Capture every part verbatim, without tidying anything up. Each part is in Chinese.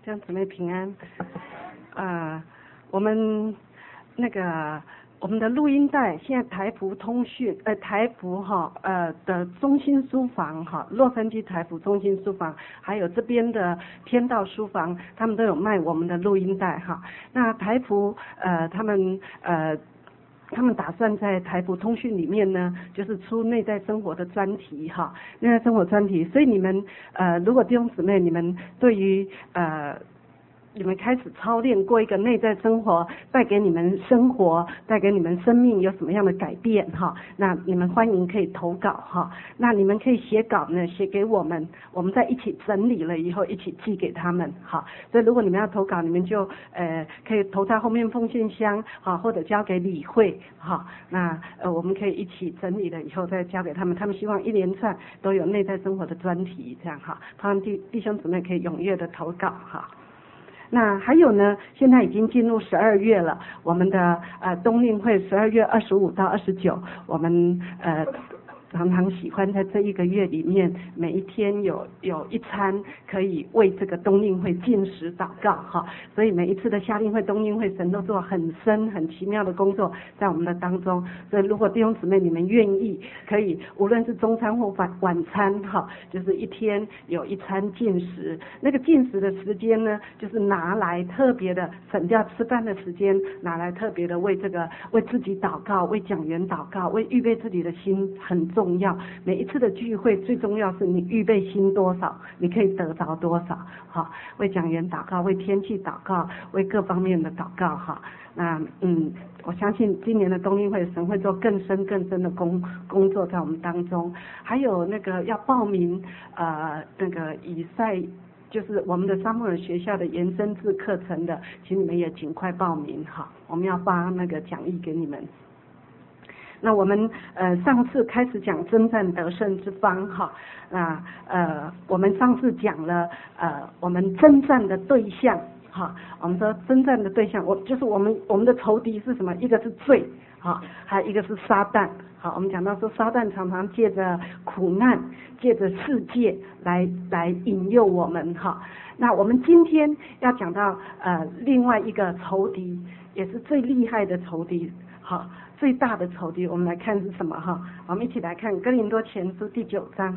这样姊妹平安。呃，我们那个我们的录音带现在台福通讯呃台福哈呃的中心书房哈，洛杉矶台福中心书房，还有这边的天道书房，他们都有卖我们的录音带哈。那台福呃他们呃。他们打算在台福通讯里面呢，就是出内在生活的专题哈，内在生活专题。所以你们呃，如果弟兄姊妹你们对于呃。你们开始操练过一个内在生活，带给你们生活，带给你们生命有什么样的改变哈？那你们欢迎可以投稿哈。那你们可以写稿呢，写给我们，我们再一起整理了以后一起寄给他们哈。所以如果你们要投稿，你们就呃可以投在后面封信箱哈，或者交给理会哈。那呃我们可以一起整理了以后再交给他们，他们希望一连串都有内在生活的专题这样哈，盼望弟弟兄姊妹可以踊跃的投稿哈。那还有呢，现在已经进入十二月了，我们的呃冬令会十二月二十五到二十九，我们呃常常喜欢在这一个月里面，每一天有有一餐可以为这个冬令会禁食祷告哈，所以每一次的夏令会、冬令会，神都做很深很奇妙的工作在我们的当中。所以如果弟兄姊妹你们愿意，可以无论是中餐或晚晚餐哈，就是一天有一餐禁食。那个禁食的时间呢，就是拿来特别的省掉吃饭的时间，拿来特别的为这个为自己祷告，为讲员祷告，为预备自己的心很重要。重要，每一次的聚会最重要是你预备心多少，你可以得着多少。好，为讲员祷告，为天气祷告，为各方面的祷告哈。那嗯，我相信今年的冬令会，神会做更深更深的工工作在我们当中。还有那个要报名呃那个以赛。就是我们的撒母耳学校的延伸制课程的，请你们也尽快报名哈，我们要发那个讲义给你们。那我们呃上次开始讲征战得胜之方哈，那呃我们上次讲了呃我们征战的对象哈，我们说征战的对象，我就是我们我们的仇敌是什么？一个是罪哈，还有一个是撒旦。好，我们讲到说撒旦常常借着苦难，借着世界来来引诱我们哈。那我们今天要讲到呃另外一个仇敌，也是最厉害的仇敌哈。最大的仇敌，我们来看是什么哈？我们一起来看哥林多前书第九章。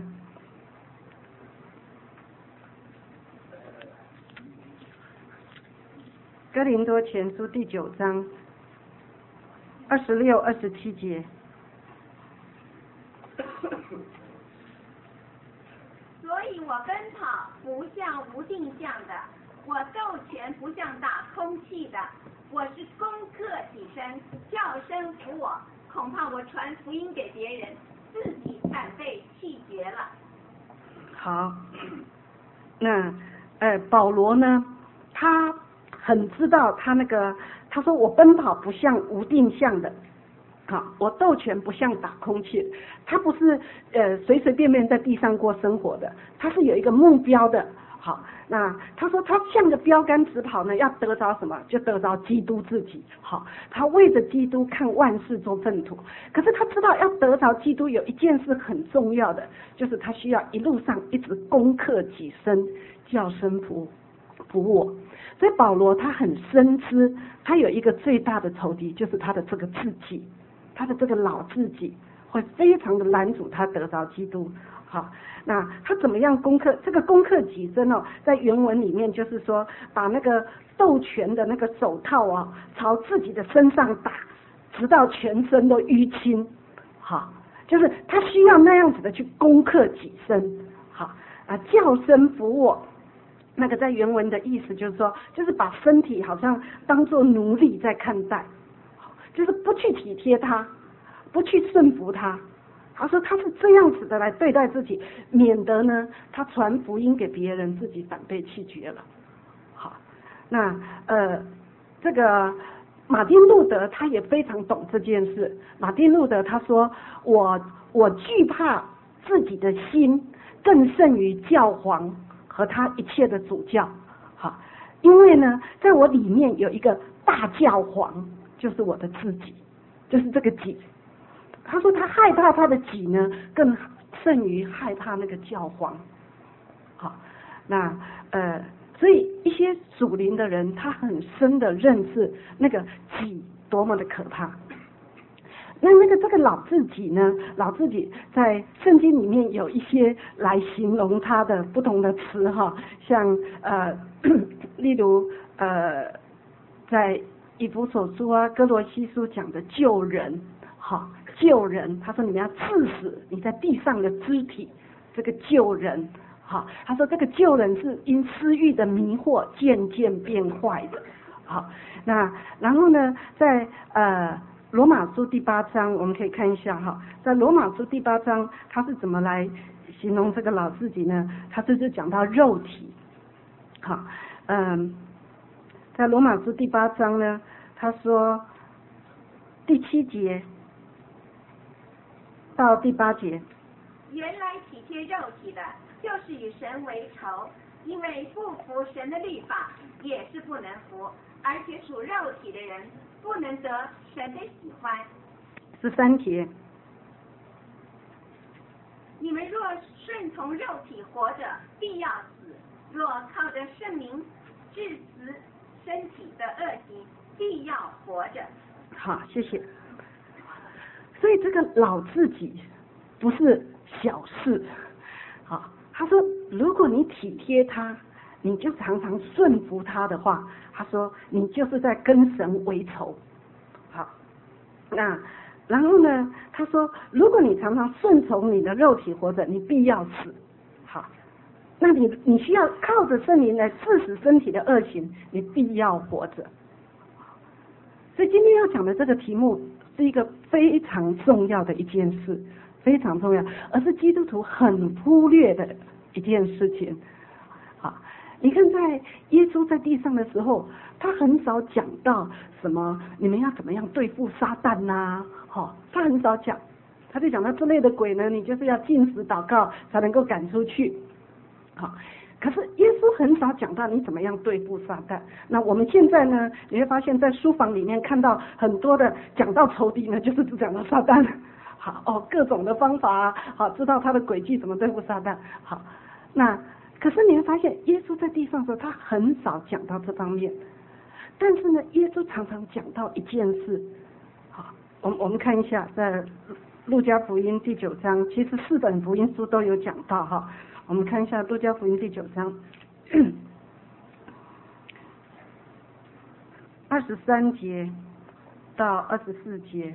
哥林多前书第九章二十六、二十七节。 所以我奔跑不像无定向的，我斗拳不像打空气的。我是攻克己身，叫声服我，恐怕我传福音给别人，自己反被弃绝了。 好，那呃保罗呢，他很知道他那个，他说我奔跑不像无定向的，好，我斗拳不像打空气，他不是呃随随便便在地上过生活的，他是有一个目标的。好，那他说他向着标杆直跑呢，要得着什么？就得着基督自己。好，他为着基督看万事做粪土。可是他知道要得着基督有一件事很重要的，就是他需要一路上一直攻克己身，叫身服服我。所以保罗他很深知，他有一个最大的仇敌，就是他的这个自己，他的这个老自己会非常的拦阻他得着基督。好，那他怎么样攻克？这个攻克己身哦，在原文里面就是说，把那个斗拳的那个手套啊，朝自己的身上打，直到全身都淤青。好，就是他需要那样子的去攻克己身。好啊，叫声服我。那个在原文的意思就是说，就是把身体好像当作奴隶在看待，就是不去体贴他，不去顺服他。他说他是这样子的来对待自己，免得呢他传福音给别人，自己反被弃绝了。好，那呃这个马丁路德他也非常懂这件事。马丁路德他说，我我惧怕自己的心更胜于教皇和他一切的主教。好，因为呢在我里面有一个大教皇，就是我的自己，就是这个己。他说他害怕他的己呢，更胜于害怕那个教皇。好，那呃所以一些属灵的人，他很深的认识那个己多么的可怕。那那个这个老自己呢？老自己在圣经里面有一些来形容他的不同的词哈，像呃，例如呃，在以弗所书啊、哥罗西书讲的救人，哈，救人，他说你们要治死你在地上的肢体，这个救人，哈，他说这个救人是因私欲的迷惑渐渐变坏的，好，那然后呢，在呃。罗马书第八章，我们可以看一下哈，在罗马书第八章，他是怎么来形容这个老自己呢？他就是讲到肉体，好，嗯，在罗马书第八章呢，他说第七节到第八节， 原来体贴肉体的，就是与神为仇，因为不服神的律法，也是不能服，而且属肉体的人不能得神的喜欢。 十三节， 你们若顺从肉体活着，必要死；若靠着圣灵治死身体的恶行，必要活着。 好，谢谢。所以这个老自己不是小事。好，他说，如果你体贴他，你就常常顺服他的话，他说你就是在跟神为仇。好，那然后呢，他说如果你常常顺从你的肉体活着，你必要死。好，那你你需要靠着圣灵来治死身体的恶行，你必要活着。所以今天要讲的这个题目是一个非常重要的一件事，非常重要，而是基督徒很忽略的一件事情。好，你看在耶稣在地上的时候，他很少讲到什么你们要怎么样对付撒旦呐、啊，好，他很少讲，他就讲到这类的鬼呢，你就是要禁食祷告才能够赶出去。好，可是耶稣很少讲到你怎么样对付撒旦。那我们现在呢，你会发现在书房里面看到很多的讲到仇敌呢，就是只讲到撒旦。好哦，各种的方法啊，好，知道他的诡计怎么对付撒旦。好，那可是你会发现耶稣在地上的时候，他很少讲到这方面。但是呢，耶稣常常讲到一件事。好，我们我们看一下，在路加福音第九章，其实四本福音书都有讲到哈。我们看一下路加福音第九章二十三节到二十四节。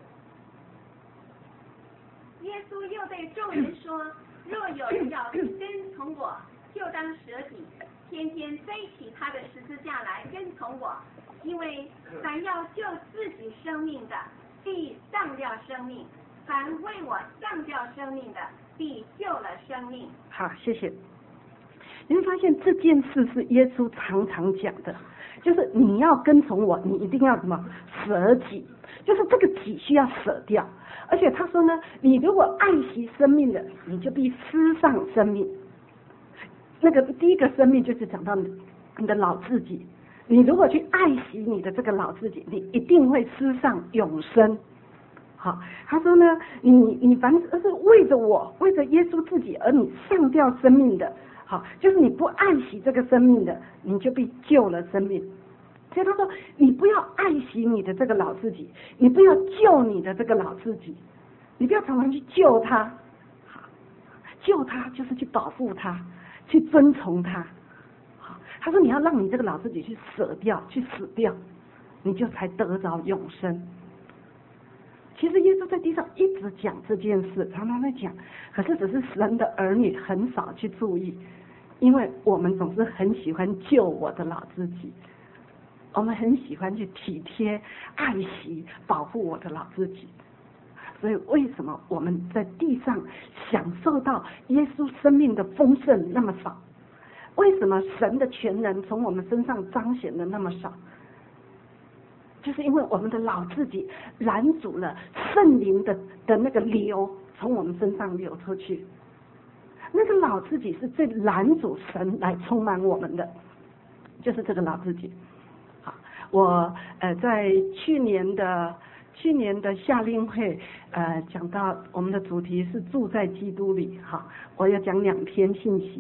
耶稣又对众人说：若有人要跟从我，就当舍己，天天背起他的十字架来跟从我。因为凡要救自己生命的，必丧掉生命；凡为我丧掉生命的，必救了生命。 好，谢谢。你会发现这件事是耶稣常常讲的，就是你要跟从我，你一定要什么舍己，就是这个己需要舍掉。而且他说呢，你如果爱惜生命的，你就必失丧生命。那个第一个生命就是讲到你你的老自己，你如果去爱惜你的这个老自己，你一定会失丧永生。好，他说呢，你你凡是为着我，为着耶稣自己而你丧掉生命的，好，就是你不爱惜这个生命的，你就被救了生命。所以他说，你不要爱惜你的这个老自己，你不要救你的这个老自己，你不要常常去救他，好，救他就是去保护他，去遵从他。好，他说你要让你这个老自己去舍掉，去死掉，你就才得着永生。其实耶稣在地上一直讲这件事，常常在讲，可是只是神的儿女很少去注意，因为我们总是很喜欢救我的老自己，我们很喜欢去体贴、爱惜、保护我的老自己。所以为什么我们在地上享受到耶稣生命的丰盛那么少？为什么神的全能从我们身上彰显的那么少？就是因为我们的老自己拦阻了圣灵的的那个流从我们身上流出去。那个老自己是最拦阻神来充满我们的，就是这个老自己。好，我呃在去年的去年的夏令会呃讲到我们的主题是住在基督里，好，我要讲两篇信息。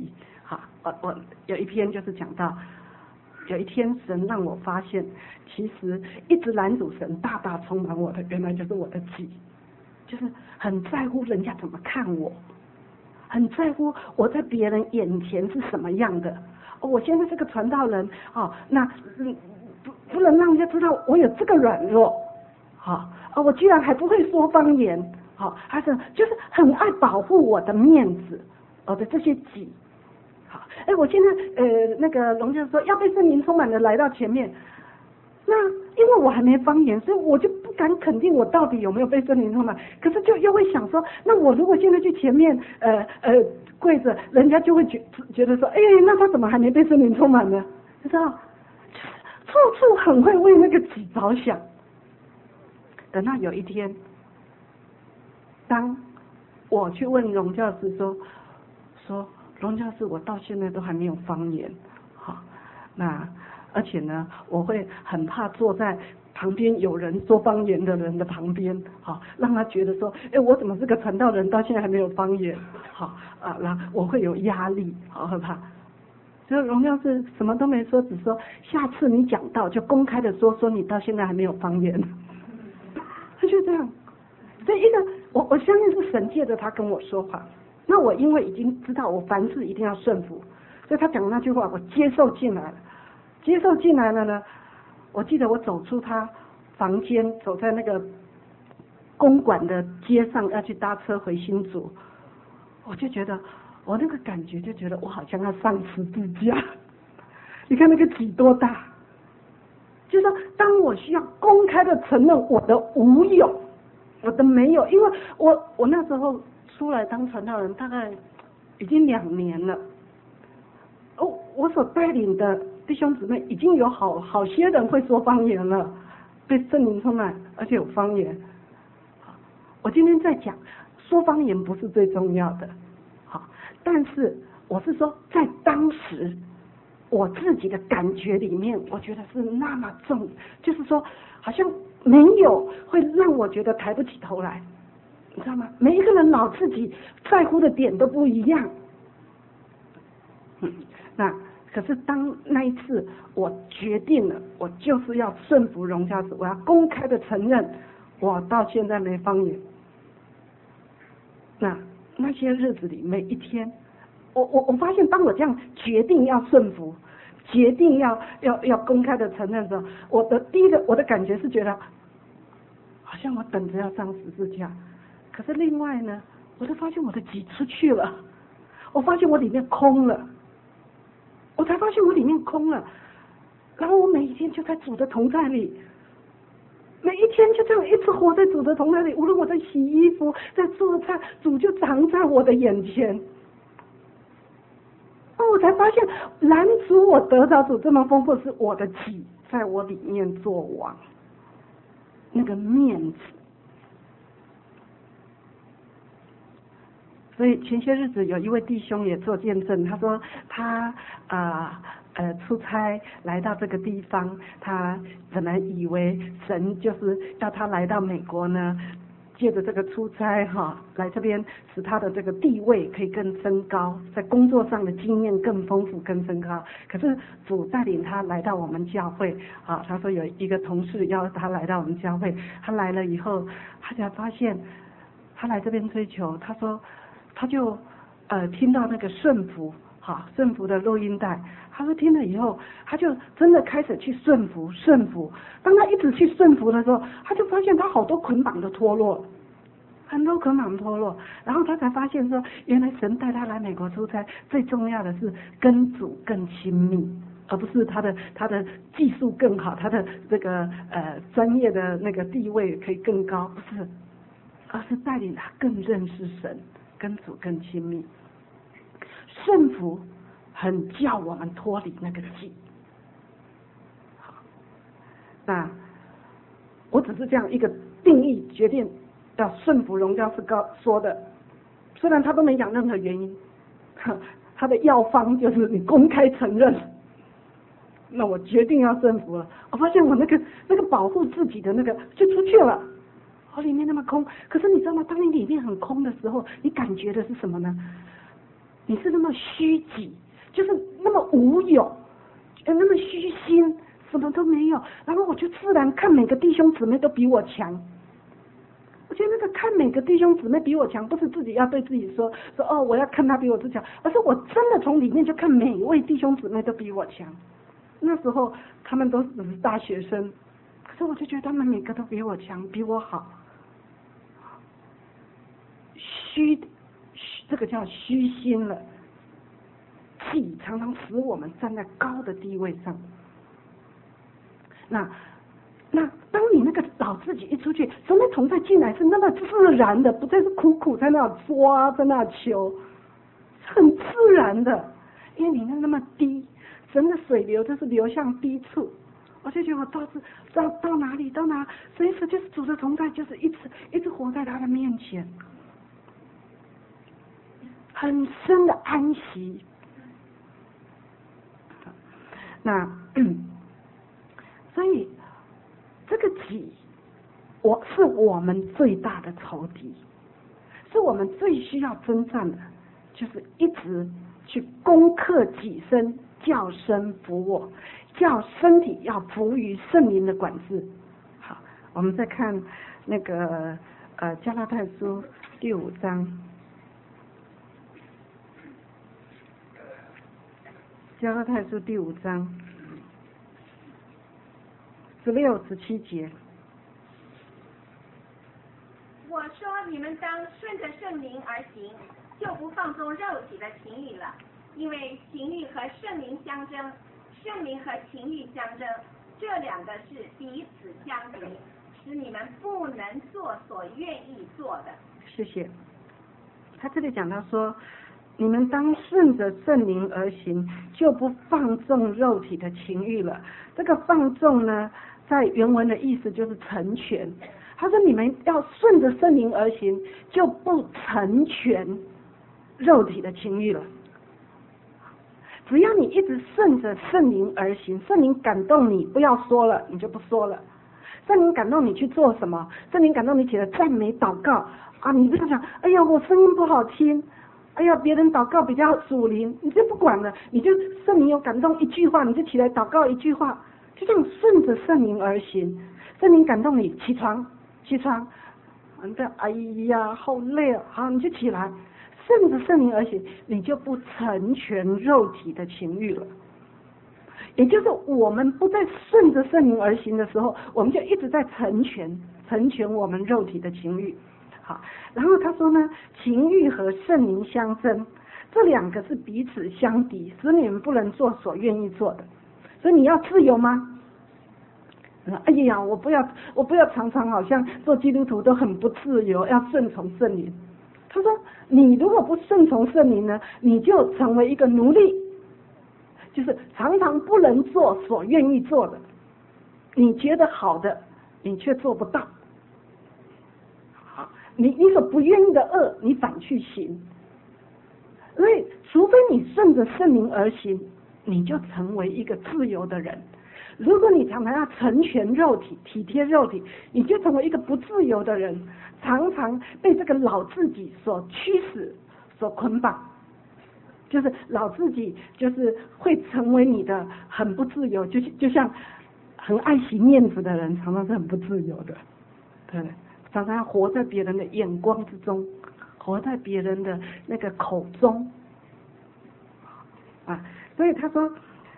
好，我我有一篇就是讲到，有一天神让我发现，其实一直拦阻神大大充满我的，原来就是我的己，就是很在乎人家怎么看我，很在乎我在别人眼前是什么样的。哦，我现在这个传道人，哦，那嗯不不能让人家知道我有这个软弱，好，哦，我居然还不会说方言，好，还是就是很爱保护我的面子，我的这些己。好，哎，我现在呃那个龙教说要被圣灵充满的来到前面，那因为我还没方言，所以我就不敢肯定我到底有没有被圣灵充满。可是就又会想说，那我如果现在去前面呃呃跪着，人家就会觉觉得说，哎，那他怎么还没被圣灵充满呢？你知道，处处很会为那个己着想。等到有一天，当我去问荣教师说说荣教师，我到现在都还没有方言，好，那而且呢，我会很怕坐在旁边有人说方言的人的旁边，好，让他觉得说，哎，我怎么是个传道人，到现在还没有方言，好啊，然后我会有压力，好害怕。所以荣耀是什么都没说，只说下次你讲到就公开的说说你到现在还没有方言，他就这样。所以一个我我相信是神借着他跟我说话，那我因为已经知道我凡事一定要顺服，所以他讲的那句话我接受进来了，接受进来了呢。我记得我走出他房间，走在那个公馆的街上，要去搭车回新竹，我就觉得我那个感觉就觉得我好像要上十字架。你看那个己多大，就是说当我需要公开的承认我的无有，我的没有，因为我我那时候出来当传道人大概已经两年了，哦，我所带领的弟兄姊妹已经有好好些人会说方言了，被圣灵充满，而且有方言。我今天在讲，说方言不是最重要的，好，但是我是说，在当时我自己的感觉里面，我觉得是那么重，就是说，好像没有会让我觉得抬不起头来，你知道吗？每一个人脑自己在乎的点都不一样，嗯，那。可是当那一次我决定了，我就是要顺服荣教师，我要公开的承认我到现在没方言。那那些日子里，每一天，我我我发现，当我这样决定要顺服，决定要要要公开的承认的时候，我的第一个我的感觉是觉得，好像我等着要上十字架。可是另外呢，我就发现我的己出去了，我发现我里面空了。我才发现我里面空了，然后我每一天就在主的同在里，每一天就这样一直活在主的同在里。无论我在洗衣服，在做菜，主就藏在我的眼前。哦，我才发现拦阻我得到主这么丰富，是我的己在我里面做王，那个面子。所以前些日子有一位弟兄也做见证，他说他啊 呃, 呃出差来到这个地方，他本来以为神就是要他来到美国呢，借着这个出差哈，来这边使他的这个地位可以更升高，在工作上的经验更丰富更升高。可是主带领他来到我们教会啊，他说有一个同事邀他来到我们教会，他来了以后，他才发现他来这边追求，他说。他就呃听到那个顺服，哈顺服的录音带，他说听了以后，他就真的开始去顺服顺服。当他一直去顺服的时候，他就发现他好多捆绑都脱落，很多捆绑脱落，然后他才发现说，原来神带他来美国出差，最重要的是跟主更亲密，而不是他的他的技术更好，他的这个呃专业的那个地位可以更高，不是，而是带领他更认识神。跟主更亲密，顺服很叫我们脱离那个己。好，那我只是这样一个定义，决定要顺服荣教师高说的，虽然他都没讲任何原因，他的药方就是你公开承认。那我决定要顺服了，我发现我那个那个保护自己的那个就出去了。我里面那么空，可是你知道吗？当你里面很空的时候，你感觉的是什么呢？你是那么虚己， 就是那么无有，那么虚心，什么都没有。然后我就自然看每个弟兄姊妹都比我强。我觉得那个看每个弟兄姊妹比我强，不是自己要对自己说说哦，我要看他比我自强，而是我真的从里面就看每一位弟兄姊妹都比我强。那时候他们都只是大学生，可是我就觉得他们每个都比我强，比我好。虚，这个叫虚心了。气常常使我们站在高的地位上。那那当你那个老自己一出去，神的同在进来是那么自然的，不再是苦苦在那抓在那求，很自然的，因为你那那么低，神的水流就是流向低处。我就觉得我到是到到哪里到哪，随时就是主的同在，就是一直一直活在他的面前，很深的安息。那嗯，所以这个己，我是我们最大的仇敌，是我们最需要征战的，就是一直去攻克己身，叫身服我，叫身体要服于圣灵的管制。好，我们再看那个呃加拉太书第五章，加拉太书第五章十六、十七节。 我说你们当顺着圣灵而行，就不放纵肉体的情欲了，因为情欲和圣灵相争，圣灵和情欲相争，这两个是彼此相敌，使你们不能做所愿意做的。 谢谢。他这里讲到说，你们当顺着圣灵而行，就不放纵肉体的情欲了。这个放纵呢，在原文的意思就是成全。他说你们要顺着圣灵而行，就不成全肉体的情欲了。只要你一直顺着圣灵而行，圣灵感动你不要说了，你就不说了。圣灵感动你去做什么，圣灵感动你起来赞美祷告啊，你不要想哎呀我声音不好听，哎呀别人祷告比较属灵，你就不管了，你就圣灵有感动一句话，你就起来祷告一句话，就这样顺着圣灵而行。圣灵感动你起床起床，你的哎呀好累啊，好你就起来，顺着圣灵而行，你就不成全肉体的情欲了。也就是我们不再顺着圣灵而行的时候，我们就一直在成全成全我们肉体的情欲。好，然后他说呢，情欲和圣灵相争，这两个是彼此相敌，使你们不能做所愿意做的。所以你要自由吗？哎呀，我不要，我不要常常好像做基督徒都很不自由，要顺从圣灵。他说，你如果不顺从圣灵呢，你就成为一个奴隶，就是常常不能做所愿意做的，你觉得好的，你却做不到。好，你你所不愿意的恶，你反去行。所以，除非你顺着圣灵而行，你就成为一个自由的人。如果你常常要成全肉体，体贴肉体，你就成为一个不自由的人，常常被这个老自己所驱使、所捆绑，就是老自己就是会成为你的很不自由，就就像很爱惜面子的人，常常是很不自由的，对，常常要活在别人的眼光之中，活在别人的那个口中，啊，所以他说，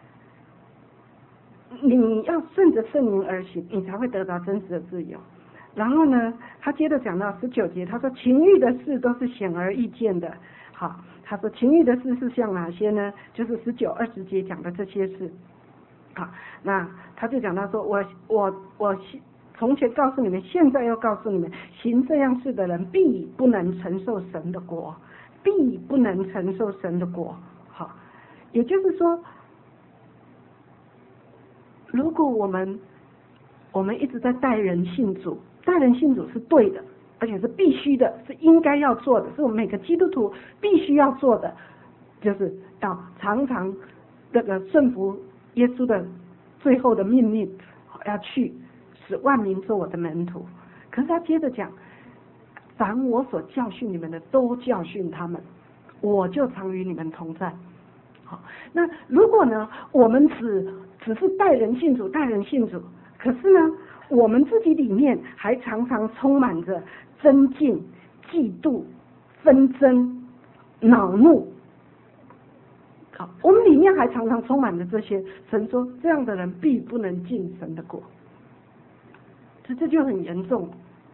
你要顺着圣灵而行，你才会得到真实的自由。然后呢，他接着讲到十九节，他说情欲的事都是显而易见的。好，他说情欲的事是像哪些呢？就是十九、二十节讲的这些事。好，那他就讲到说，我我我从前告诉你们，现在又告诉你们，行这样事的人必不能承受神的国，必不能承受神的国。好，也就是说，如果我们我们一直在带人信主，带人信主是对的，而且是必须的，是应该要做的，是我们每个基督徒必须要做的，就是要常常这个顺服耶稣的最后的命令，要去使万民做我的门徒。可是他接着讲，凡我所教训你们的，都教训他们，我就常与你们同在。 好，那如果呢，我们只只是带人信主，带人信主，可是呢，我们自己里面还常常充满着争竞、嫉妒、纷争、恼怒。好，我们里面还常常充满着这些。神说，这样的人必不能进神的国。这这就很严重。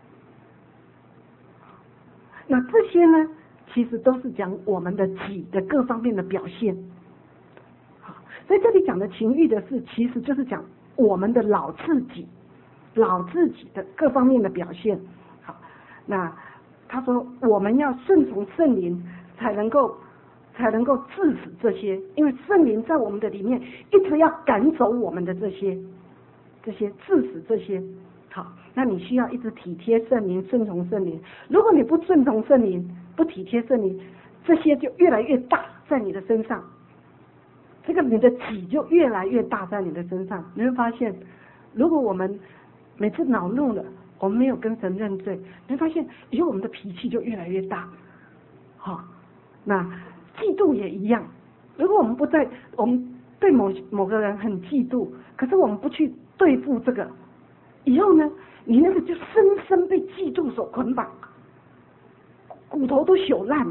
那这些呢，其实都是讲我们的己的各方面的表现。好，所以这里讲的情欲的事，其实就是讲我们的老自己。老自己的各方面的表现。好，那他说我们要顺从圣灵，才能够才能够制止这些，因为圣灵在我们的里面一直要赶走我们的这些这些制止这些。好，那你需要一直体贴圣灵，顺从圣灵。如果你不顺从圣灵，不体贴圣灵，这些就越来越大在你的身上，这个你的己就越来越大在你的身上。你会发现，如果我们每次恼怒了，我们没有跟神认罪，你会发现以后我们的脾气就越来越大。好，那嫉妒也一样，如果我们不在，我们对某某个人很嫉妒，可是我们不去对付这个，以后呢，你那个就深深被嫉妒所捆绑，骨头都朽烂。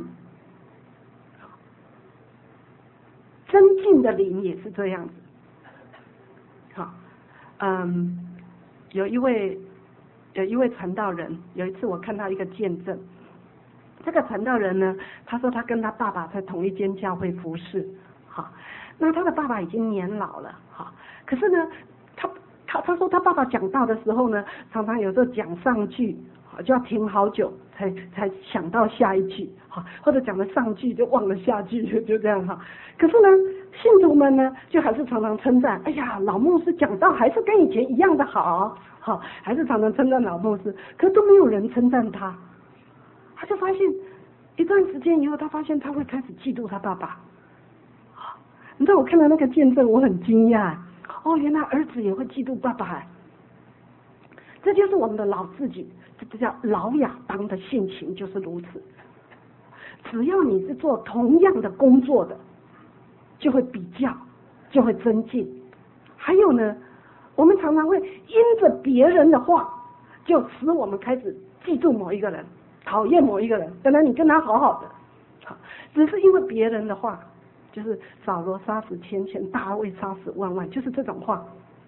增进的灵也是这样子。好，嗯。有一位有一位传道人，有一次我看到一个见证。这个传道人呢，他说他跟他爸爸在同一间教会服侍，好，那他的爸爸已经年老了，好，可是呢，他他他说他爸爸讲道的时候呢，常常有时候讲上句，就要停好久才才想到下一句，好，或者讲了上句就忘了下句，就就这样哈。可是呢，信徒们呢，就还是常常称赞，哎呀，老牧师讲道还是跟以前一样的好，好，还是常常称赞老牧师，可是都没有人称赞他。他就发现一段时间以后，他发现他会开始嫉妒他爸爸。你知道我看到那个见证，我很惊讶，哦，原来儿子也会嫉妒爸爸。这就是我们的老自己，这叫老亚当的性情，就是如此。只要你是做同样的工作的，就会比较，就会增进。还有呢，我们常常会因着别人的话，就使我们开始嫉妒某一个人，讨厌某一个人。本来你跟他好好的，好，只是因为别人的话，就是扫罗杀死千千，大卫杀死万万，就是这种话，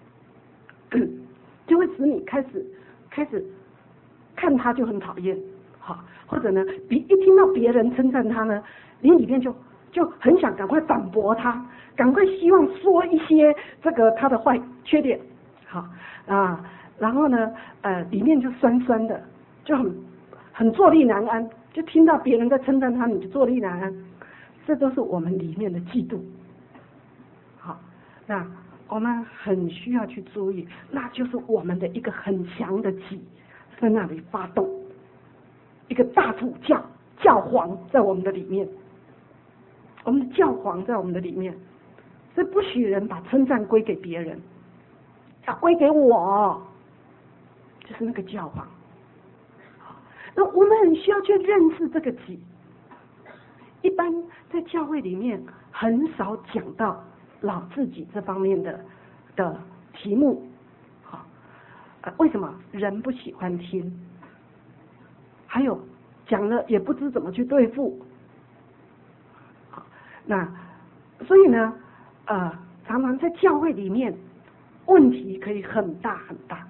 就会使你开始开始看他就很讨厌，好，或者呢，比一听到别人称赞他呢，你里面就就很想赶快反驳他，赶快希望说一些这个他的坏缺点，好啊，然后呢，呃，里面就酸酸的，就很很坐立难安，就听到别人在称赞他，你就坐立难安，这都是我们里面的嫉妒。好，那我们很需要去注意，那就是我们的一个很强的己在那里发动，一个大主教教皇在我们的里面，我们的教皇在我们的里面，所以不许人把称赞归给别人，要归给我，就是那个教皇。那我们很需要去认识这个己。一般在教会里面很少讲到老自己这方面的的题目，好，呃，为什么人不喜欢听？还有讲了也不知怎么去对付，好，那所以呢，呃，常常在教会里面问题可以很大很大，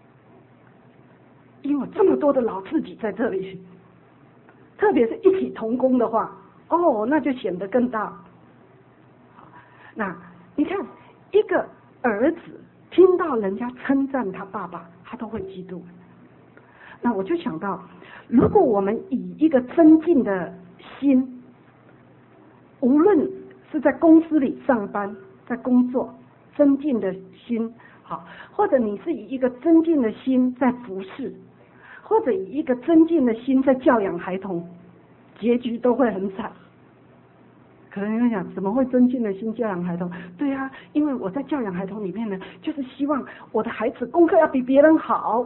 因为这么多的老自己在这里，特别是一起同工的话，哦，那就显得更大。那你看，一个儿子听到人家称赞他爸爸，他都会嫉妒。那我就想到，如果我们以一个增进的心，无论是在公司里上班，在工作，增进的心，好，或者你是以一个增进的心在服侍，或者以一个增进的心在教养孩童，结局都会很惨。可能你会想，怎么会增进的心教养孩童？对啊，因为我在教养孩童里面呢，就是希望我的孩子功课要比别人好，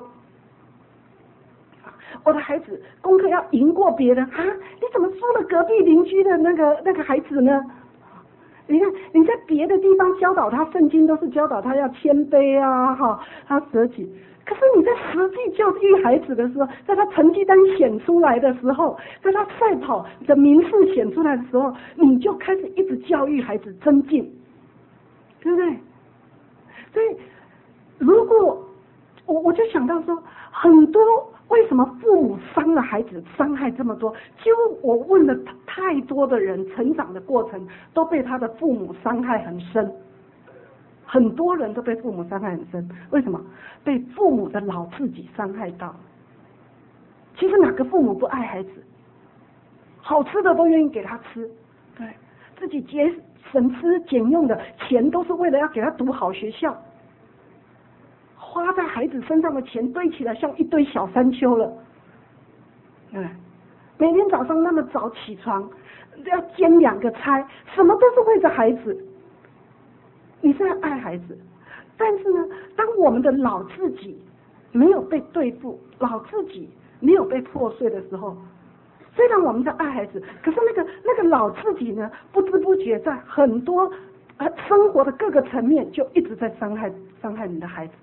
我的孩子功课要赢过别人啊！你怎么输了隔壁邻居的那个那个孩子呢？ 你看你在别的地方教导他圣经都是教导他要谦卑啊，哈，他舍己。可是你在实际教育孩子的时候，在他成绩单显出来的时候，在他赛跑的名次显出来的时候，你就开始一直教育孩子增进，对不对？所以如果我我就想到说，很多为什么父母伤了孩子，伤害这么多？就我问了太多的人，成长的过程都被他的父母伤害很深。很多人都被父母伤害很深，为什么？被父母的老自己伤害到。其实哪个父母不爱孩子？好吃的都愿意给他吃，对，自己节省吃俭用的钱都是为了要给他读好学校，花在孩子身上的钱堆起来像一堆小山丘了。对，每天早上那么早起床，要煎两个菜，什么都是为着孩子。你是要爱孩子，但是呢，当我们的老自己没有被对付，老自己没有被破碎的时候，虽然我们在爱孩子，可是那个那个老自己呢，不知不觉在很多呃生活的各个层面就一直在伤害伤害你的孩子。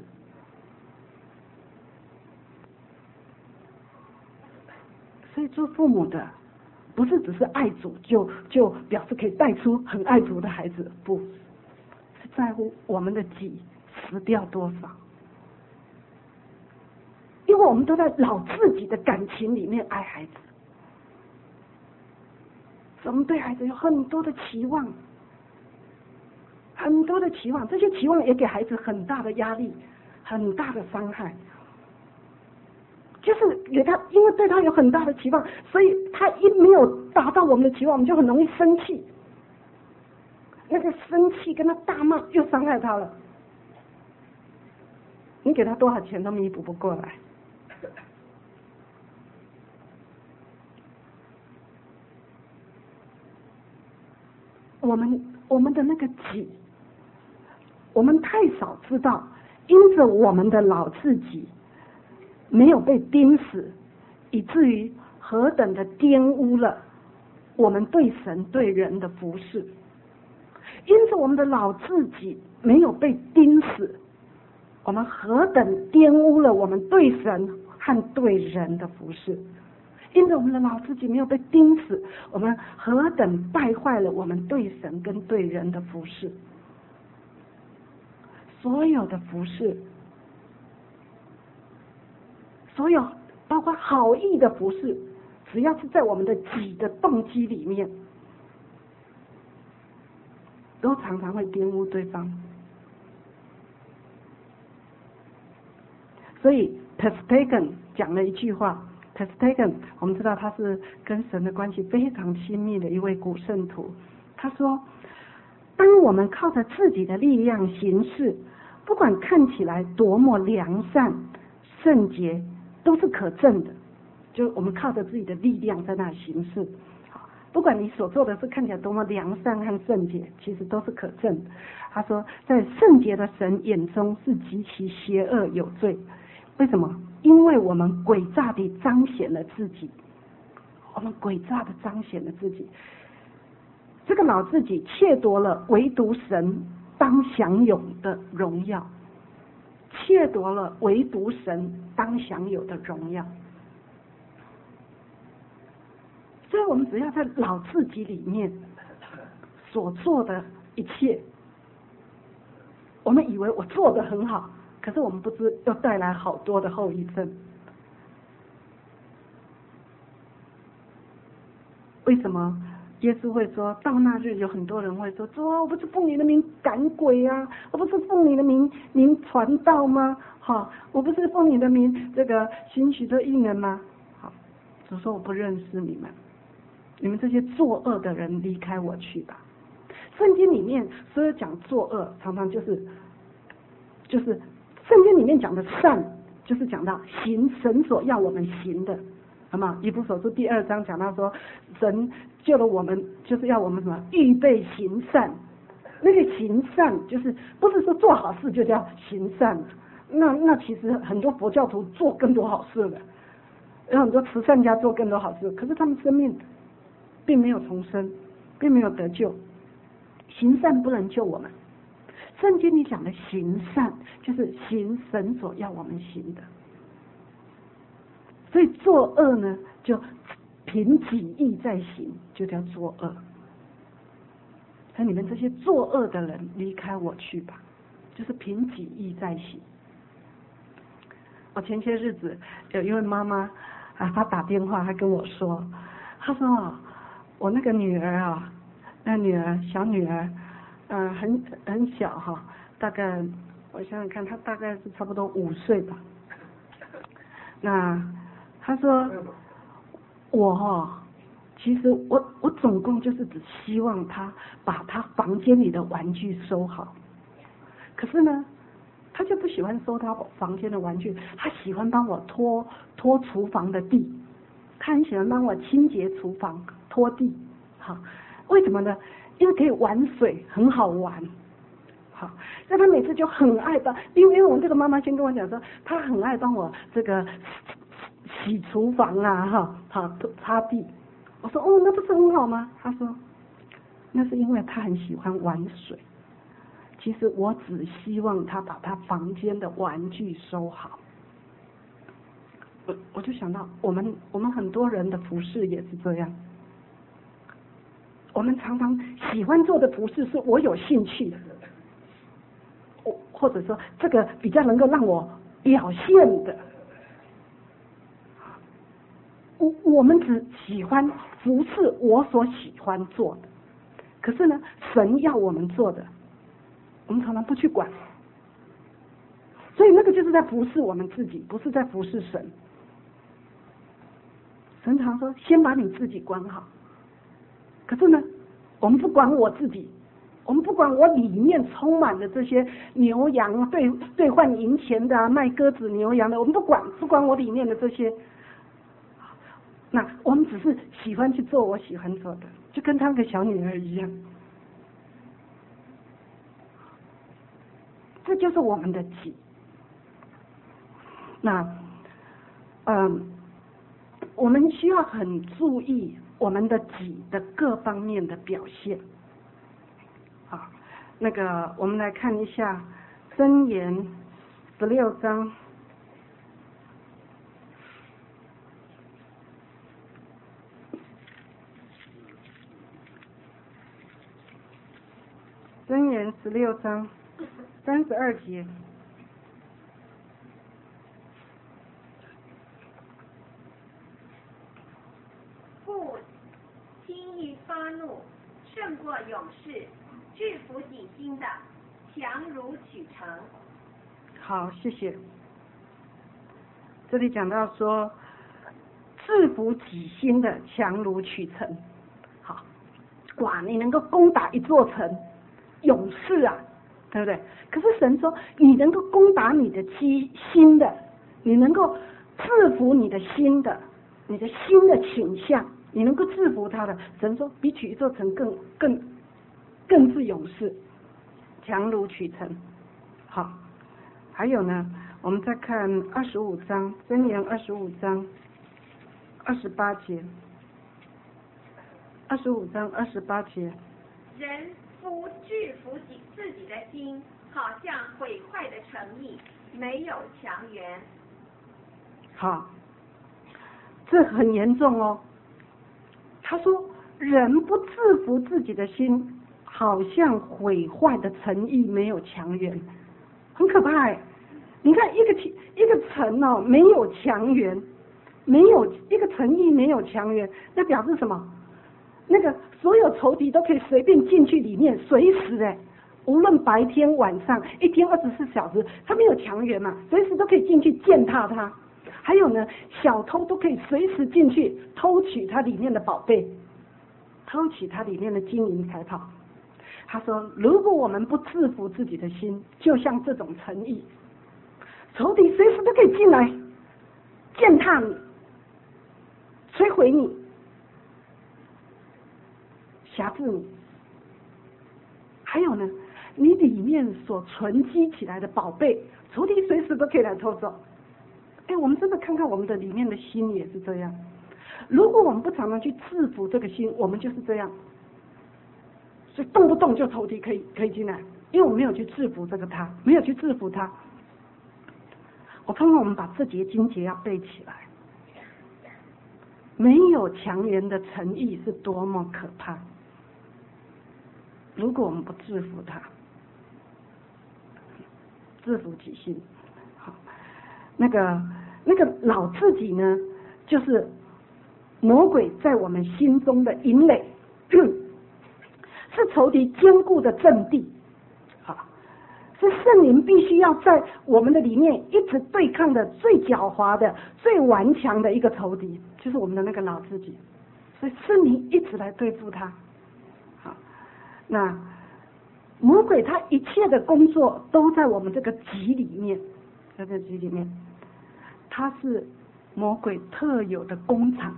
所以做父母的，不是只是爱主就就表示可以带出很爱主的孩子，不。在乎我们的己死掉多少，因为我们都在老自己的感情里面爱孩子，我们对孩子有很多的期望，很多的期望，这些期望也给孩子很大的压力，很大的伤害。就是给他，因为对他有很大的期望，所以他一没有达到我们的期望，我们就很容易生气。那个生气跟他大骂又伤害他了，你给他多少钱都弥补不过来。我们我们的那个己，我们太少知道，因着我们的老自己没有被钉死，以至于何等的玷污了我们对神对人的服事。因此我们的老自己没有被钉死，我们何等玷污了我们对神和对人的服事。因此我们的老自己没有被钉死，我们何等败坏了我们对神跟对人的服事。所有的服事，所有包括好意的服事，只要是在我们的己的动机里面，都常常会玷污对方。所以 Tersteegen 讲了一句话， Tersteegen 我们知道他是跟神的关系非常亲密的一位古圣徒。他说，当我们靠着自己的力量行事，不管看起来多么良善圣洁，都是可憎的。就我们靠着自己的力量在那里行事，不管你所做的是看起来多么良善和圣洁，其实都是可憎的。他说，在圣洁的神眼中是极其邪恶有罪。为什么？因为我们诡诈地彰显了自己，我们诡诈地彰显了自己。这个老自己窃夺了唯独神当享有的荣耀，窃夺了唯独神当享有的荣耀。所以我们只要在老自己里面所做的一切，我们以为我做得很好，可是我们不知又带来好多的后遗症。为什么耶稣会说到那日有很多人会说，主啊，我不是奉你的名赶鬼啊，我不是奉你的名名传道吗？好，我不是奉你的名这个行许多异能吗？好，主说我不认识你们，你们这些作恶的人离开我去吧。圣经里面所有讲作恶，常常就是就是圣经里面讲的善，就是讲到行神所要我们行的，好吗？以弗所书第二章讲到说，神救了我们，就是要我们什么预备行善。那个行善就是不是说做好事就叫行善，那那其实很多佛教徒做更多好事了，有很多慈善家做更多好事，可是他们生命并没有重生，并没有得救。 行善不能救我们。圣经里讲的行善，就是行神所要我们行的。所以作恶呢，就凭己意在行，就叫作恶。所以你们这些作恶的人，离开我去吧，就是凭己意在行。我前些日子有一位妈妈啊，她打电话，她跟我说，她说我那个女儿啊，那女儿小女儿，嗯、呃，很很小哈，大概我想想看，她大概是差不多五岁吧。那她说我哈，其实我我总共就是只希望她把她房间里的玩具收好，可是呢，他就不喜欢收他房间的玩具，他喜欢帮我拖拖厨房的地，他很喜欢帮我清洁厨房、拖地。好，为什么呢？因为可以玩水，很好玩。好，那他每次就很爱帮，因为因为我这个妈妈先跟我讲说，他很爱帮我这个洗厨房啊，哈，好擦地。我说哦，那不是很好吗？他说，那是因为他很喜欢玩水。其实我只希望他把他房间的玩具收好。我我就想到，我们我们很多人的服饰也是这样。我们常常喜欢做的服饰是我有兴趣的，或或者说这个比较能够让我表现的。我我们只喜欢服侍我所喜欢做的，可是呢，神要我们做的，我们常常不去管，所以那个就是在服侍我们自己，不是在服侍神。神常说，先把你自己管好。可是呢，我们不管我自己，我们不管我里面充满了这些牛羊兑兑换银钱的啊，卖鸽子牛羊的，我们不管，不管我里面的这些。那我们只是喜欢去做我喜欢做的，就跟他那个小女儿一样。这就是我们的己。那，嗯，我们需要很注意我们的己的各方面的表现。好，那个我们来看一下箴言十六章。箴言十六章三十二节。 不轻易发怒，胜过勇士；制服己心的，强如取成。 好，谢谢。这里讲到说，制服己心的，强如取成。好，哇，你能够攻打一座城，勇士啊，对不对？可是神说，你能够攻打你的心的，你能够制服你的心的，你的心的倾向，你能够制服他的。神说，比取一座城更更更是勇士，强如取成。好，还有呢，我们再看二十五章，箴言二十五章二十八节，二十五章二十八节。 人夫制服己自己的心，好像毁坏的城邑，没有强援。 好，这很严重哦。他说，人不制服自己的心，好像毁坏的城邑，没有强援，很可怕哎。你看一个一个城哦，没有强援，没有一个城邑没有强援，那表示什么？那个所有仇敌都可以随便进去里面，随时哎，无论白天晚上，一天二十四小时，他没有强援嘛，随时都可以进去践踏他。还有呢，小偷都可以随时进去偷取它里面的宝贝，偷取它里面的金银财宝。他说，如果我们不制服自己的心，就像这种城邑，仇敌随时都可以进来践踏你，摧毁你，辖制你。还有呢，你里面所存积起来的宝贝，仇敌随时都可以来偷走。哎，我们真的看看我们的里面的心也是这样。如果我们不常常去制服这个心，我们就是这样， 所以动不动就仇敌可以可以进来，因为我没有去制服这个他，没有去制服他。我盼望我们把这节经节要背起来。没有强援的诚意是多么可怕！如果我们不制服他，制服己心，好，那个那个老自己呢，就是魔鬼在我们心中的营垒，是仇敌坚固的阵地，好，是圣灵必须要在我们的里面一直对抗的最狡猾的、最顽强的一个仇敌，就是我们的那个老自己。所以圣灵一直来对付他。好，那魔鬼他一切的工作都在我们这个集里面，在这个集里面，它是魔鬼特有的工厂。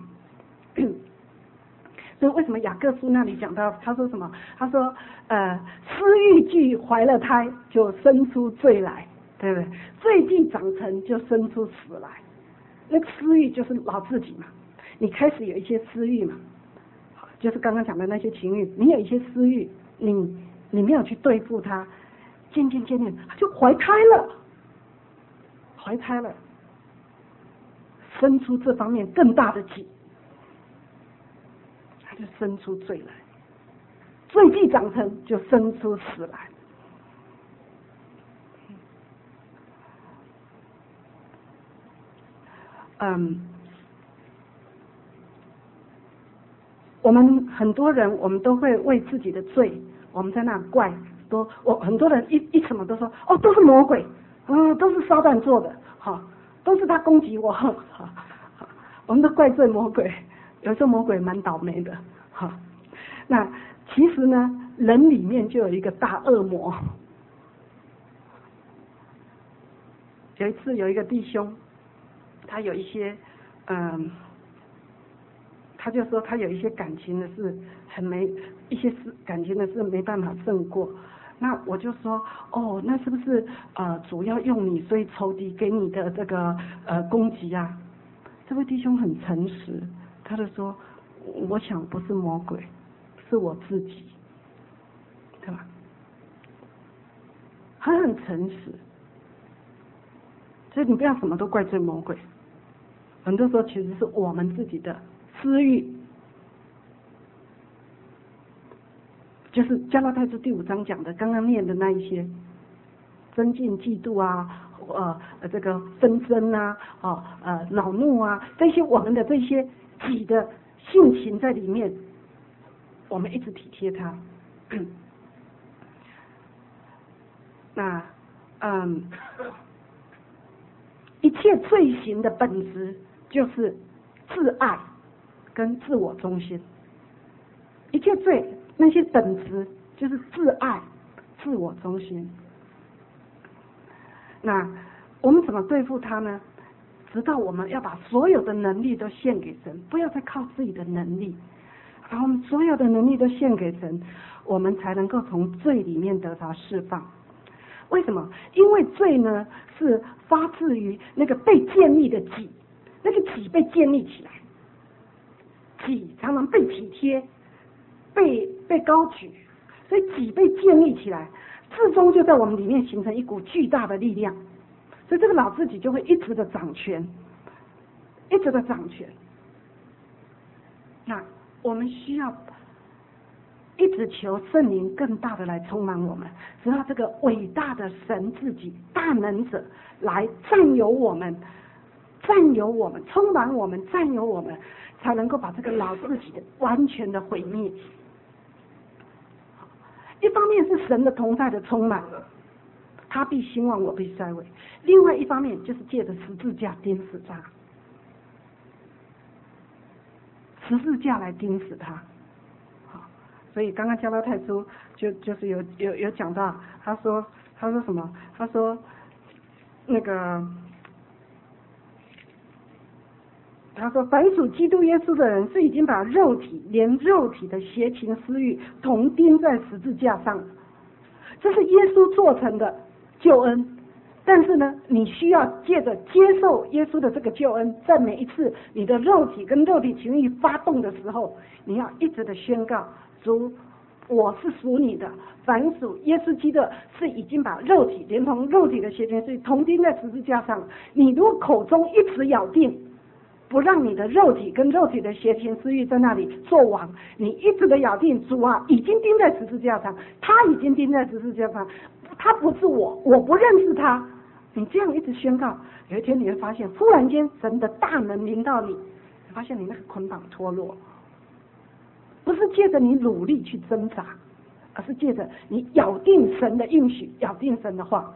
所以为什么雅各书那里讲到，他说什么？他说，呃，私欲既怀了胎，就生出罪来，对不对？罪既长成，就生出死来。那个私欲就是老自己嘛，你开始有一些私欲嘛，就是刚刚讲的那些情欲，你有一些私欲，你你没有去对付它，渐渐渐渐，他就怀胎了，怀胎了，生出这方面更大的己。就生出罪来，罪既长成，就生出死来。嗯，我们很多人，我们都会为自己的罪，我们在那怪，都我很多人一一什么都说，哦，都是魔鬼，嗯，都是撒旦做的，好，都是他攻击我，好，我们都怪罪魔鬼。有时候魔鬼蛮倒霉的，哈。那其实呢，人里面就有一个大恶魔。有一次有一个弟兄，他有一些，嗯，他就说他有一些感情的事很没，一些事感情的事没办法胜过。那我就说，哦，那是不是呃主要用你，所以仇敌给你的这个呃攻击啊？这位弟兄很诚实。他就说，我想不是魔鬼，是我自己，对吧？他很诚实，所以你不要什么都怪罪魔鬼，很多时候其实是我们自己的私欲。就是加拉太书第五章讲的，刚刚念的那一些，增进嫉妒啊，呃，这个纷争啊，哦，呃，恼怒啊，这些我们的这些己的性情在里面，我们一直体贴他。那，嗯，一切罪行的本质就是自爱跟自我中心。一切罪那些本质就是自爱、自我中心。那我们怎么对付他呢？直到我们要把所有的能力都献给神，不要再靠自己的能力，然后我们所有的能力都献给神，我们才能够从罪里面得到释放。为什么？因为罪呢是发自于那个被建立的己，那个己被建立起来，己常常被体贴，被被高举，所以己被建立起来，至终就在我们里面形成一股巨大的力量。所以这个老自己就会一直的掌权，一直的掌权。那我们需要一直求圣灵更大的来充满我们，直到这个伟大的神自己大能者来占有我们，占有我们，充满我们，占有我们，才能够把这个老自己的完全的毁灭。一方面是神的同在的充满，他必兴旺，我必衰微；另外一方面就是借着十字架钉死他，十字架来钉死他。好，所以刚刚加拉太书就就是有有有讲到，他说他说什么？他说那个他说凡属基督耶稣的人，是已经把肉体连肉体的邪情私欲同钉在十字架上了。这是耶稣做成的救恩，但是呢，你需要借着接受耶稣的这个救恩，在每一次你的肉体跟肉体情欲发动的时候，你要一直的宣告：主， 我是属你的，凡属耶稣基督是已经把肉体连同肉体的邪情私欲同钉在十字架上。你如果口中一直咬定，不让你的肉体跟肉体的邪情私欲在那里做王，你一直的咬定主啊已经钉在十字架上，他已经钉在十字架上，他不是我，我不认识他。你这样一直宣告，有一天你会发现，忽然间神的大能临到你，你发现你那个捆绑脱落，不是借着你努力去挣扎，而是借着你咬定神的应许，咬定神的话。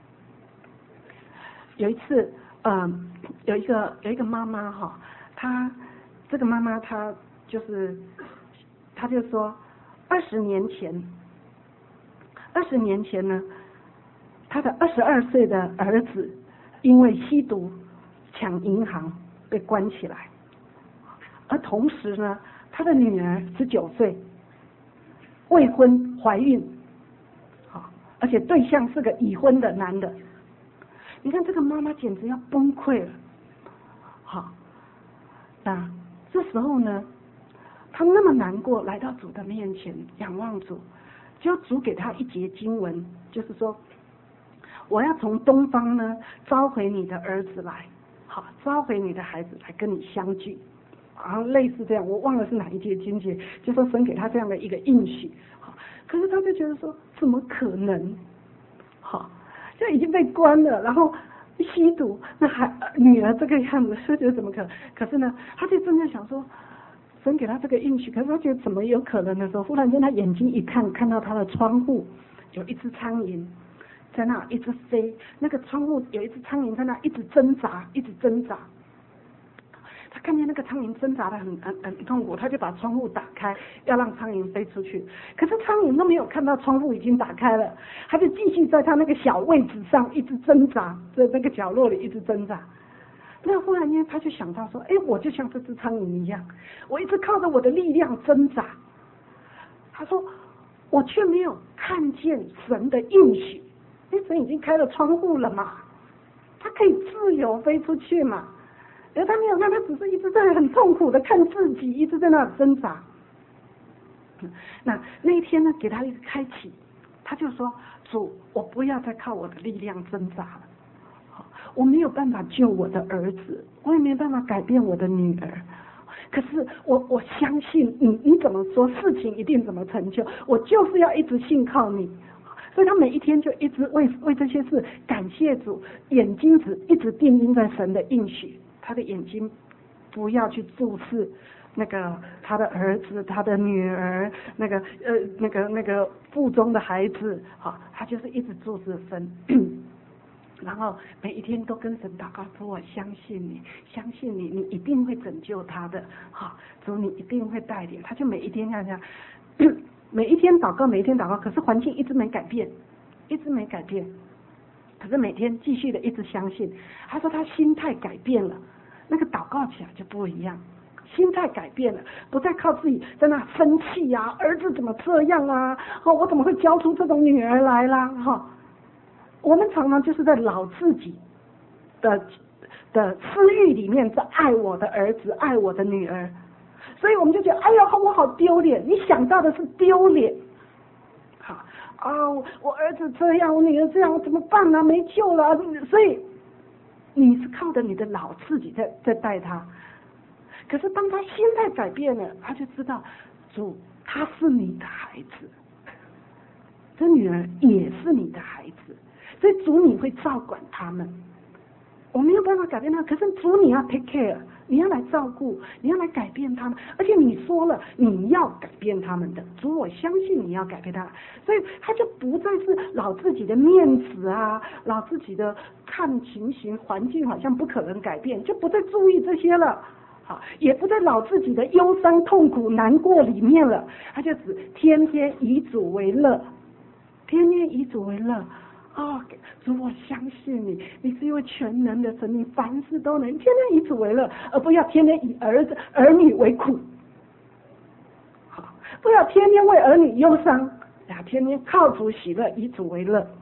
有一次，嗯。有一个有一个妈妈哈，她这个妈妈她就是她就说，二十年前，二十年前呢，她的二十二岁的儿子因为吸毒抢银行被关起来，而同时呢，她的女儿十九岁，未婚怀孕，好，而且对象是个已婚的男的。你看这个妈妈简直要崩溃了。好，那这时候呢，他那么难过，来到主的面前仰望主，就主给他一节经文，就是说，我要从东方呢召回你的儿子来，好，召回你的孩子来跟你相聚，好像类似这样，我忘了是哪一节经节，就说神给他这样的一个应许，好，可是他就觉得说，怎么可能？好，就已经被关了，然后吸毒，那还女儿这个样子，就觉得怎么可能？可是呢，他就正在想说，神给他这个应许，可是他觉得怎么有可能的时候，忽然间他眼睛一看，看到他的窗户有一只苍蝇在那一直飞，那个窗户有一只苍蝇在那一直挣扎，一直挣扎。他看见那个苍蝇挣扎的很很很痛苦，他就把窗户打开，要让苍蝇飞出去。可是苍蝇都没有看到窗户已经打开了，他就继续在他那个小位置上一直挣扎，在那个角落里一直挣扎。那忽然间他就想到说，哎，我就像这只苍蝇一样，我一直靠着我的力量挣扎。他说，我却没有看见神的应许，因为神已经开了窗户了嘛，他可以自由飞出去嘛。而他没有看，他只是一直在很痛苦的看自己，一直在那挣扎。那那一天呢，给他一个开启，他就说：主，我不要再靠我的力量挣扎了，我没有办法救我的儿子，我也没办法改变我的女儿。可是我我相信你，你怎么说事情一定怎么成就，我就是要一直信靠你。所以他每一天就一直为为这些事感谢主，眼睛只一直定睛在神的应许。他的眼睛不要去注视那个他的儿子、他的女儿、那个呃那个那个腹中的孩子，好，他就是一直注视神，然后每一天都跟神祷告说：我相信你，相信你，你一定会拯救他的，好，主你一定会带领。他就每一天这样这样，每一天祷告，每一天祷告，可是环境一直没改变，一直没改变。可是每天继续的一直相信。他说他心态改变了，那个祷告起来就不一样，心态改变了，不再靠自己在那生气啊，儿子怎么这样啊，哦，我怎么会教出这种女儿来啦，哈、哦，我们常常就是在老自己的的私欲里面在爱我的儿子，爱我的女儿，所以我们就觉得，哎呀，我好丢脸，你想到的是丢脸。啊、哦，我儿子这样，我女儿这样，我怎么办啊？没救了、啊。所以你是靠着你的老自己在在带他。可是当他心态改变了，他就知道主他是你的孩子，这女儿也是你的孩子，所以主你会照管他们。我没有办法改变他，可是主你要 take care， 你要来照顾，你要来改变他们，而且你说了你要改变他们的，主我相信你要改变他，所以他就不再是老自己的面子啊，老自己的看情形环境好像不可能改变，就不再注意这些了，好，也不在老自己的忧伤痛苦难过里面了，他就只天天以主为乐，天天以主为乐。哦，主我相信你，你是一位全能的神，你凡事都能，天天以主为乐，而不要天天以儿子儿女为苦。好，不要天天为儿女忧伤，呀，天天靠主喜乐，以主为乐。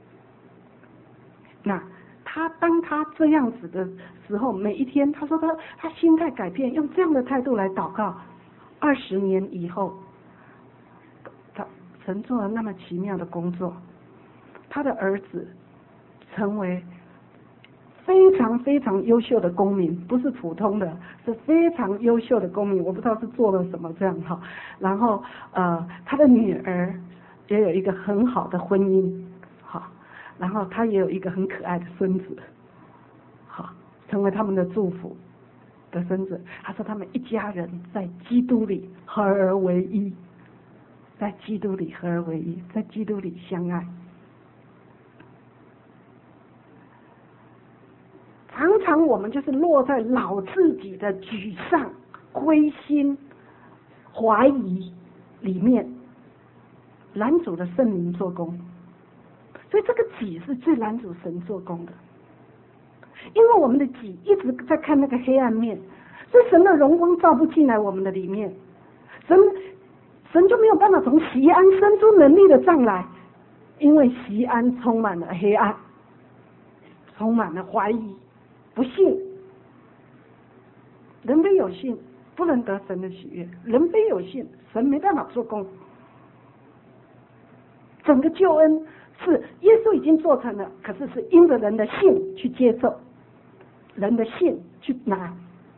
那他当他这样子的时候，每一天他说他他心态改变，用这样的态度来祷告，二十年以后， 神做了那么奇妙的工作，他的儿子成为非常非常优秀的公民，不是普通的，是非常优秀的公民。我不知道是做了什么这样哈。然后呃，他的女儿也有一个很好的婚姻，好，然后他也有一个很可爱的孙子，好，成为他们的祝福的孙子。他说他们一家人在基督里合而为一，在基督里合而为一，在基督里相爱。常常我们就是落在老自己的沮丧、灰心、怀疑里面，拦阻了圣灵做工。所以这个己是最拦阻神做工的，因为我们的己一直在看那个黑暗面，所以神的荣光照不进来我们的里面，神神就没有办法从锡安伸出能力的杖来，因为锡安充满了黑暗，充满了怀疑、不信。人非有信，不能得神的喜悦；人非有信，神没办法做工。整个救恩是耶稣已经做成了，可是是因着人的信去接受，人的信去拿。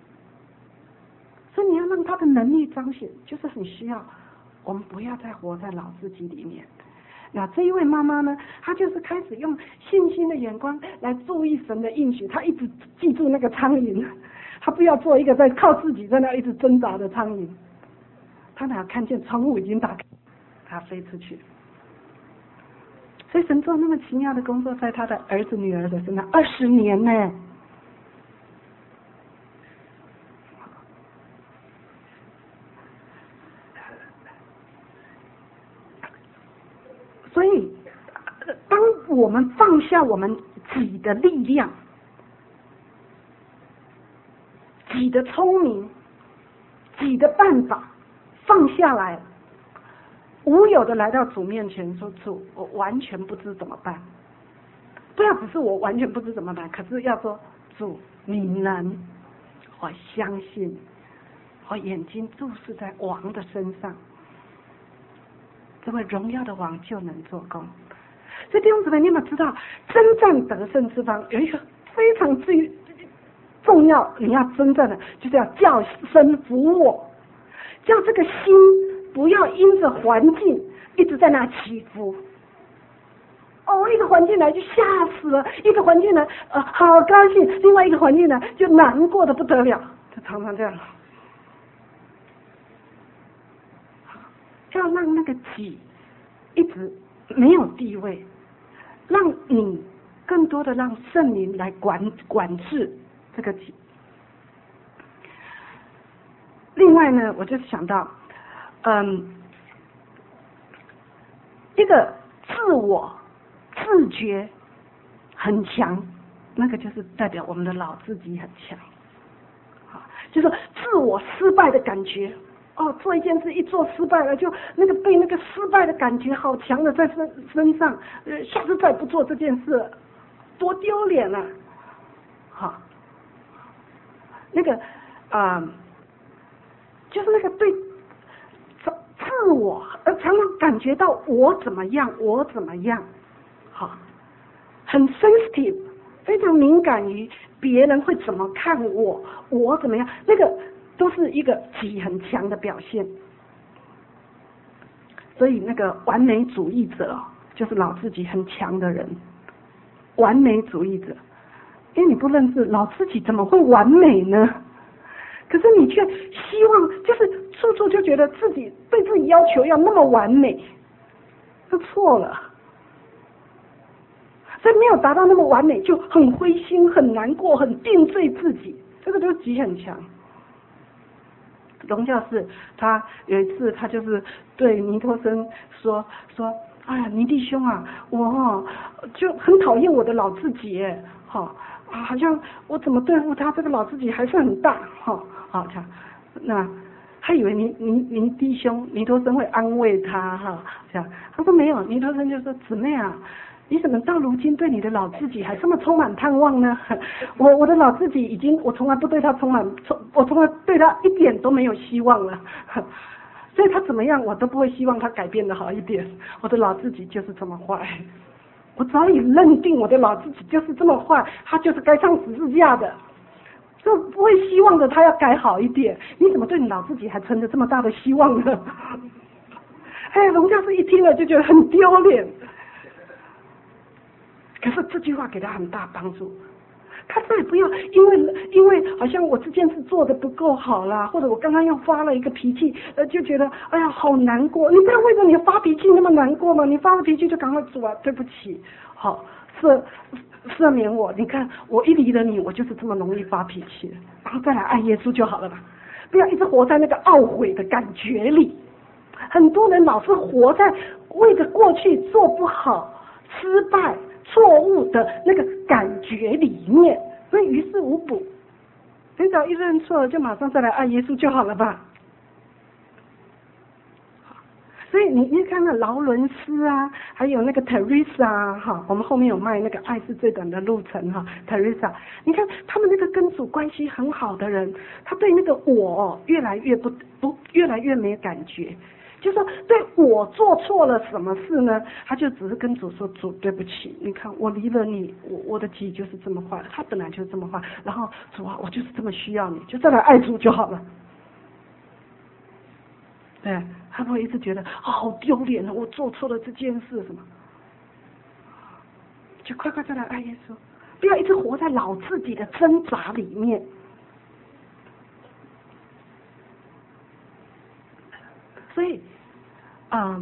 所以你要让他的能力彰显，就是很需要我们不要再活在老自己里面。那这一位妈妈呢，她就是开始用信心的眼光来注意神的应许，她一直记住那个苍蝇，她不要做一个在靠自己在那一直挣扎的苍蝇。她哪看见窗户已经打开，她飞出去。所以神做那么奇妙的工作在他的儿子女儿的身上，二十年呢。所以当我们放下我们己的力量、己的聪明、己的办法放下来，无有的来到主面前说，主，我完全不知怎么办。不要只是我完全不知怎么办，可是要说，主你能，我相信，我眼睛注视在王的身上，这位荣耀的王就能做工。所以弟兄姊妹，你有没有知道，征战得胜之方有一个非常最重要，你要真正的就是要叫声服我，叫这个心不要因着环境一直在那起伏。哦，一个环境来就吓死了，一个环境来呃好高兴，另外一个环境呢就难过的不得了，就常常这样。要让那个己一直没有地位，让你更多的让圣灵来管管制这个己。另外呢，我就想到，嗯，一个自我自觉很强，那个就是代表我们的老自己很强，啊，就是说自我失败的感觉。哦，做一件事一做失败了，就那个被那个失败的感觉好强的在身身上，呃，下次再不做这件事了，多丢脸啊！好，那个啊、呃，就是那个对自我，而常常感觉到我怎么样，我怎么样，好，很 sensitive， 非常敏感于别人会怎么看我，我怎么样，那个。都是一个己很强的表现，所以那个完美主义者就是老自己很强的人。完美主义者，因为你不认识老自己怎么会完美呢？可是你却希望就是处处就觉得自己对自己要求要那么完美，这错了。所以没有达到那么完美就很灰心、很难过、很定罪自己，这个就是己很强。荣教士他有一次他就是对尼托生说说哎呀尼弟兄啊，我哦就很讨厌我的老自己耶，哈、哦、好像我怎么对付他这个老自己还是很大哈，好、哦、这样，那他以为尼尼尼弟兄尼托生会安慰他哈、哦、这样，他说没有，尼托生就说姊妹啊，你怎么到如今对你的老自己还这么充满盼望呢？我我的老自己已经，我从来不对他充满，我从来对他一点都没有希望了。所所以他怎么样我都不会希望他改变的好一点。我的老自己就是这么坏，我早已认定我的老自己就是这么坏，他就是该上十字架的，就不会希望着他要改好一点。你怎么对你老自己还存着这么大的希望呢？哎，龙教师一听了就觉得很丢脸。可是这句话给他很大帮助，他再也不要因为因为好像我这件事做的不够好啦，或者我刚刚又发了一个脾气，呃，就觉得哎呀好难过。你不要为着你发脾气那么难过嘛，你发了脾气就赶快主啊，对不起，好赦赦免我。你看我一离了你，我就是这么容易发脾气，然后再来爱耶稣就好了吧，不要一直活在那个懊悔的感觉里。很多人老是活在为着过去做不好、失败、错误的那个感觉里面，所以于事无补。你只要一认错了，就马上再来爱耶稣就好了吧。所以你你看那劳伦斯啊，还有那个 Teresa 啊，哈，我们后面有卖那个《爱是最短的路程》哈 ，Teresa， 你看他们那个跟主关系很好的人，他对那个我越来越不不越来越没感觉。就说对我做错了什么事呢？他就只是跟主说：“主，对不起，你看我离了你，我我的己就是这么坏，他本来就是这么坏。然后主啊，我就是这么需要你，就再来爱主就好了。”对，他不会一直觉得啊、哦、好丢脸啊，我做错了这件事什么，就快快再来爱耶稣，不要一直活在老自己的挣扎里面。所以，嗯，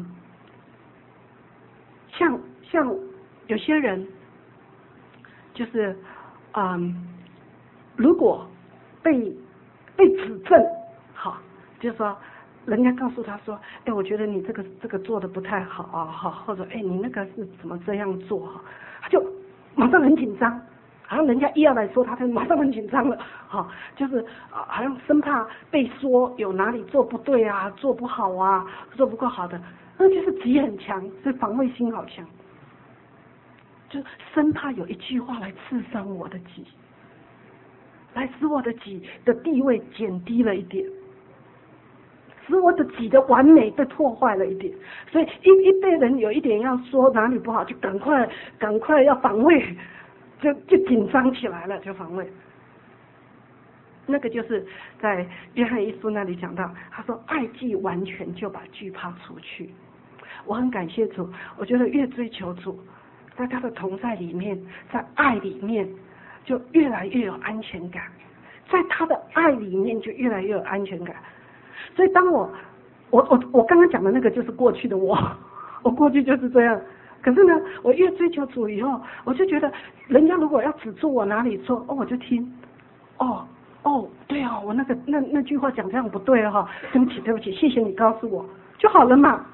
像像有些人，就是嗯，如果被被指正，好，就是说，人家告诉他说，哎，我觉得你这个这个做的不太好啊，哈，或者哎，你那个是怎么这样做哈，他就马上很紧张。好像人家一要来说他，他马上很紧张了，好，就是啊，好像生怕被说有哪里做不对啊，做不好啊，做不够好的，那就是己很强，所以防卫心好强，就生怕有一句话来刺伤我的己，来使我的己的地位减低了一点，使我的己的完美被破坏了一点，所以一一被人有一点要说哪里不好，就赶快赶快要防卫。就就紧张起来了，就防卫。那个就是在约翰一书那里讲到，他说爱既完全，就把惧怕除去。我很感谢主，我觉得越追求主，在他的同在里面，在爱里面，就越来越有安全感，在他的爱里面就越来越有安全感。所以当我我我我刚刚讲的那个就是过去的我，我过去就是这样。可是呢，我越追求主以后，我就觉得人家如果要指出我哪里错，哦，我就听，哦哦，对哦，我那个那那句话讲这样不对哈、哦，对不起对不起，谢谢你告诉我就好了嘛，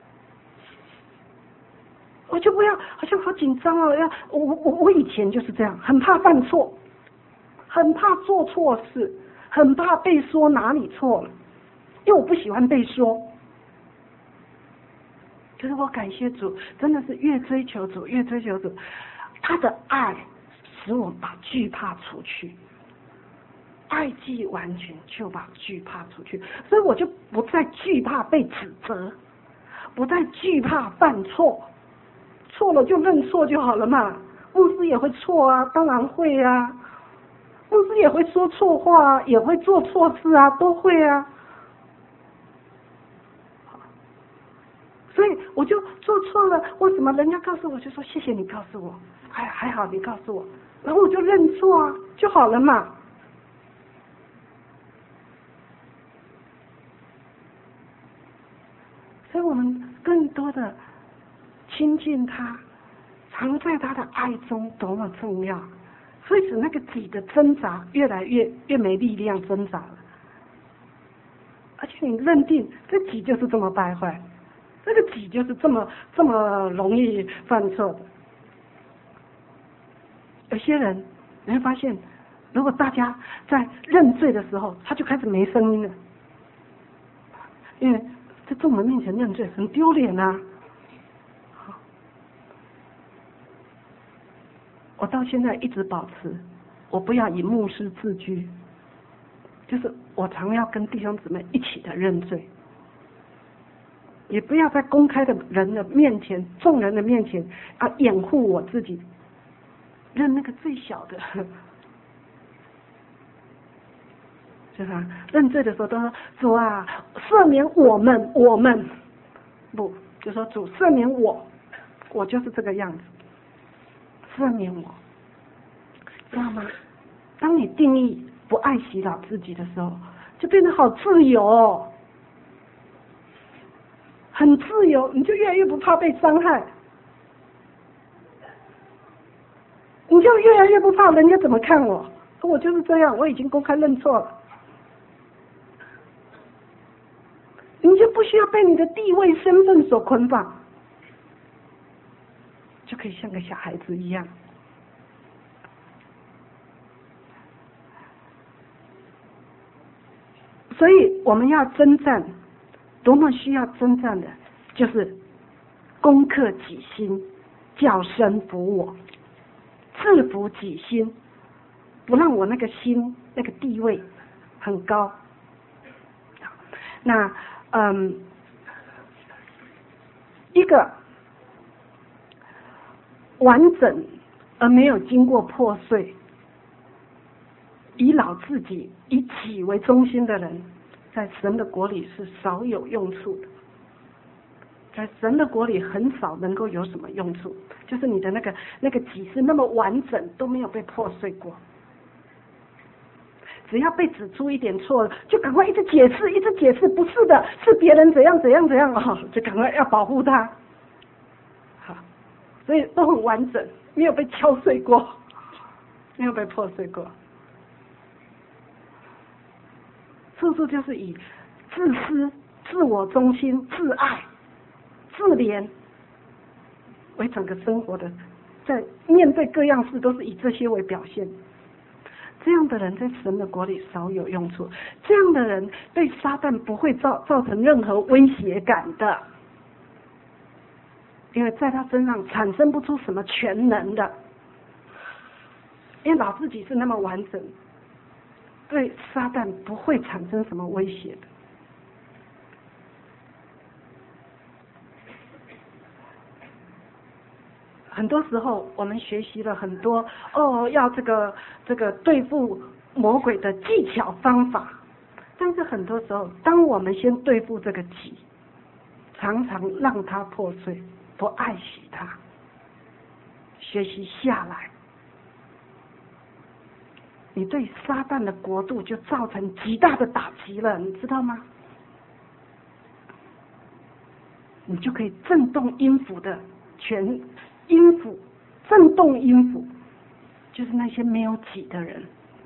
我就不要好像好紧张哦，要我我我以前就是这样，很怕犯错，很怕做错事，很怕被说哪里错了，因为我不喜欢被说。可是我感谢主，真的是越追求主，越追求主，他的爱使我把惧怕除去，爱既完全，就把惧怕除去，所以我就不再惧怕被指责，不再惧怕犯错，错了就认错就好了嘛。牧师也会错啊，当然会啊，牧师也会说错话啊，也会做错事啊，都会啊。所以我就做错了，为什么人家告诉我就说谢谢你告诉我，还还好你告诉我，然后我就认错啊，就好了嘛。所以我们更多的亲近他，常在他的爱中多么重要，所以使那个己的挣扎越来越越没力量挣扎了，而且你认定这己就是这么败坏。这个己就是这么这么容易犯错的。有些人你会发现，如果大家在认罪的时候，他就开始没声音了，因为在众人面前认罪很丢脸啊。我到现在一直保持，我不要以牧师自居，就是我常要跟弟兄姊妹一起的认罪。 也不要在公开的人的面前、众人的面前啊掩护我自己，认那个最小的，是吧？认罪的时候都说主啊，赦免我们，我们不就说主赦免我，我就是这个样子，赦免我，知道吗？当你定义不爱惜老自己的时候，就变得好自由哦。很自由，你就越来越不怕被伤害，你就越来越不怕人家怎么看我，我就是这样，我已经公开认错了，你就不需要被你的地位身份所捆绑，就可以像个小孩子一样。所以我们要征战，多么需要征战的，就是攻克己心，叫身服我，制服己心，不让我那个心那个地位很高。那嗯，一个完整而没有经过破碎，以老自己以己为中心的人，在神的国里是少有用处的。在神的国里很少能够有什么用处，就是你的那个那个己是那么完整，都没有被破碎过。只要被指出一点错了，就赶快一直解释，一直解释，不是的，是别人怎样怎样怎样哦，就赶快要保护他。好，所以都很完整，没有被敲碎过，没有被破碎过。处处就是以自私、自我中心、自爱、自怜为整个生活的，在面对各样事都是以这些为表现。这样的人在神的国里少有用处，这样的人对撒旦不会造造成任何威胁感的，因为在他身上产生不出什么全能的，因为老自己是那么完整，对撒旦不会产生什么威胁的。很多时候我们学习了很多哦，要这个这个对付魔鬼的技巧方法，但是很多时候当我们先对付这个己，常常让它破碎，不爱惜它，学习下来，你对撒旦的国度就造成极大的打击了，你知道吗？你就可以震动阴府的全阴府，震动阴府，就是那些没有己的人。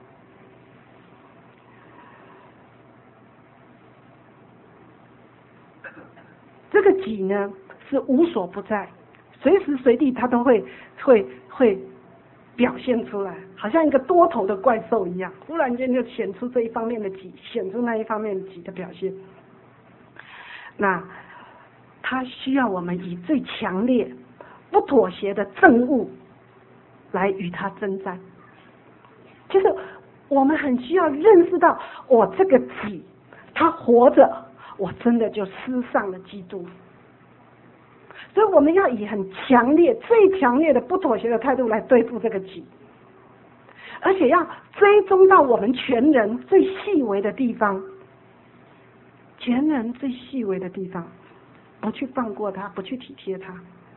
这个己呢是无所不在，随时随地他都会会会表现出来，好像一个多头的怪兽一样，忽然间就显出这一方面的己，显出那一方面的己的表现。那他需要我们以最强烈不妥协的正物来与他征战，就是我们很需要认识到，我这个己他活着，我真的就失丧了基督。所以我们要以很强烈、最强烈的不妥协的态度来对付这个己，而且要追踪到我们全人最细微的地方，全人最细微的地方，不去放过他，不去体贴他。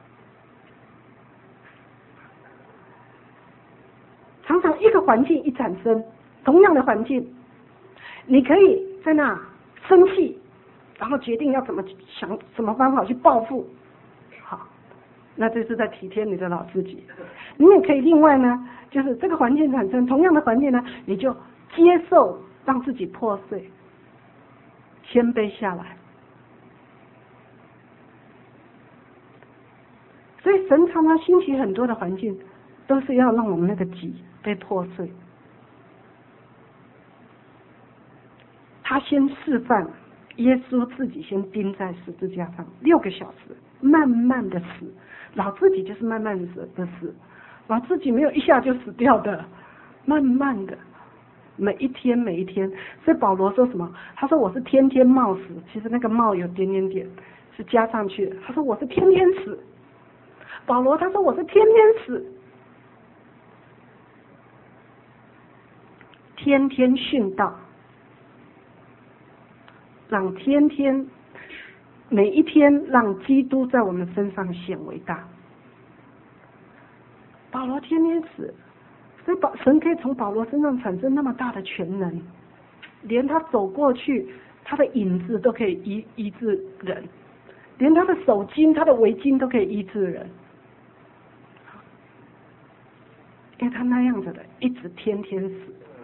常常一个环境一产生，同样的环境，你可以在那生气，然后决定要怎么想什么方法去报复，好，那这是在体贴你的老自己。你也可以另外呢，就是这个环境产生同样的环境呢，你就接受让自己破碎，谦卑下来。所以神常常兴起很多的环境，都是要让我们那个己被破碎。他先示范，耶稣自己先钉在十字架上六个小时，慢慢的死，老自己就是慢慢的死的死，老自己没有一下就死掉的，慢慢的，每一天每一天。所以保罗说什么？他说我是天天冒死，其实那个冒有点点点， 是加上去的。他说我是天天死。保罗他说我是天天死，天天殉道，让天天每一天让基督在我们身上显为大。保罗天天死，所以保神可以从保罗身上产生那么大的全能，连他走过去，他的影子都可以医医治人，连他的手巾、他的围巾都可以医治人，因为他那样子的一直天天死。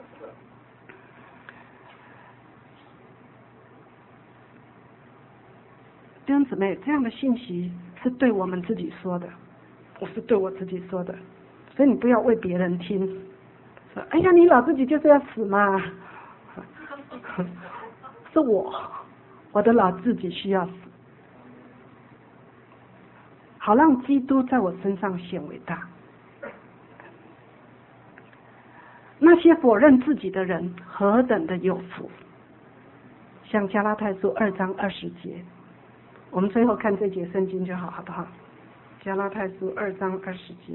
弟兄姊妹，这样的信息是对我们自己说的，我是对我自己说的，所以你不要为别人听，说哎呀你老自己就是要死嘛，是我，我的老自己需要死，好让基督在我身上显为大。那些否认自己的人何等的有福，像加拉太书二章二十节，我们最后看这节圣经就好，好不好？加拉太书二章二十节。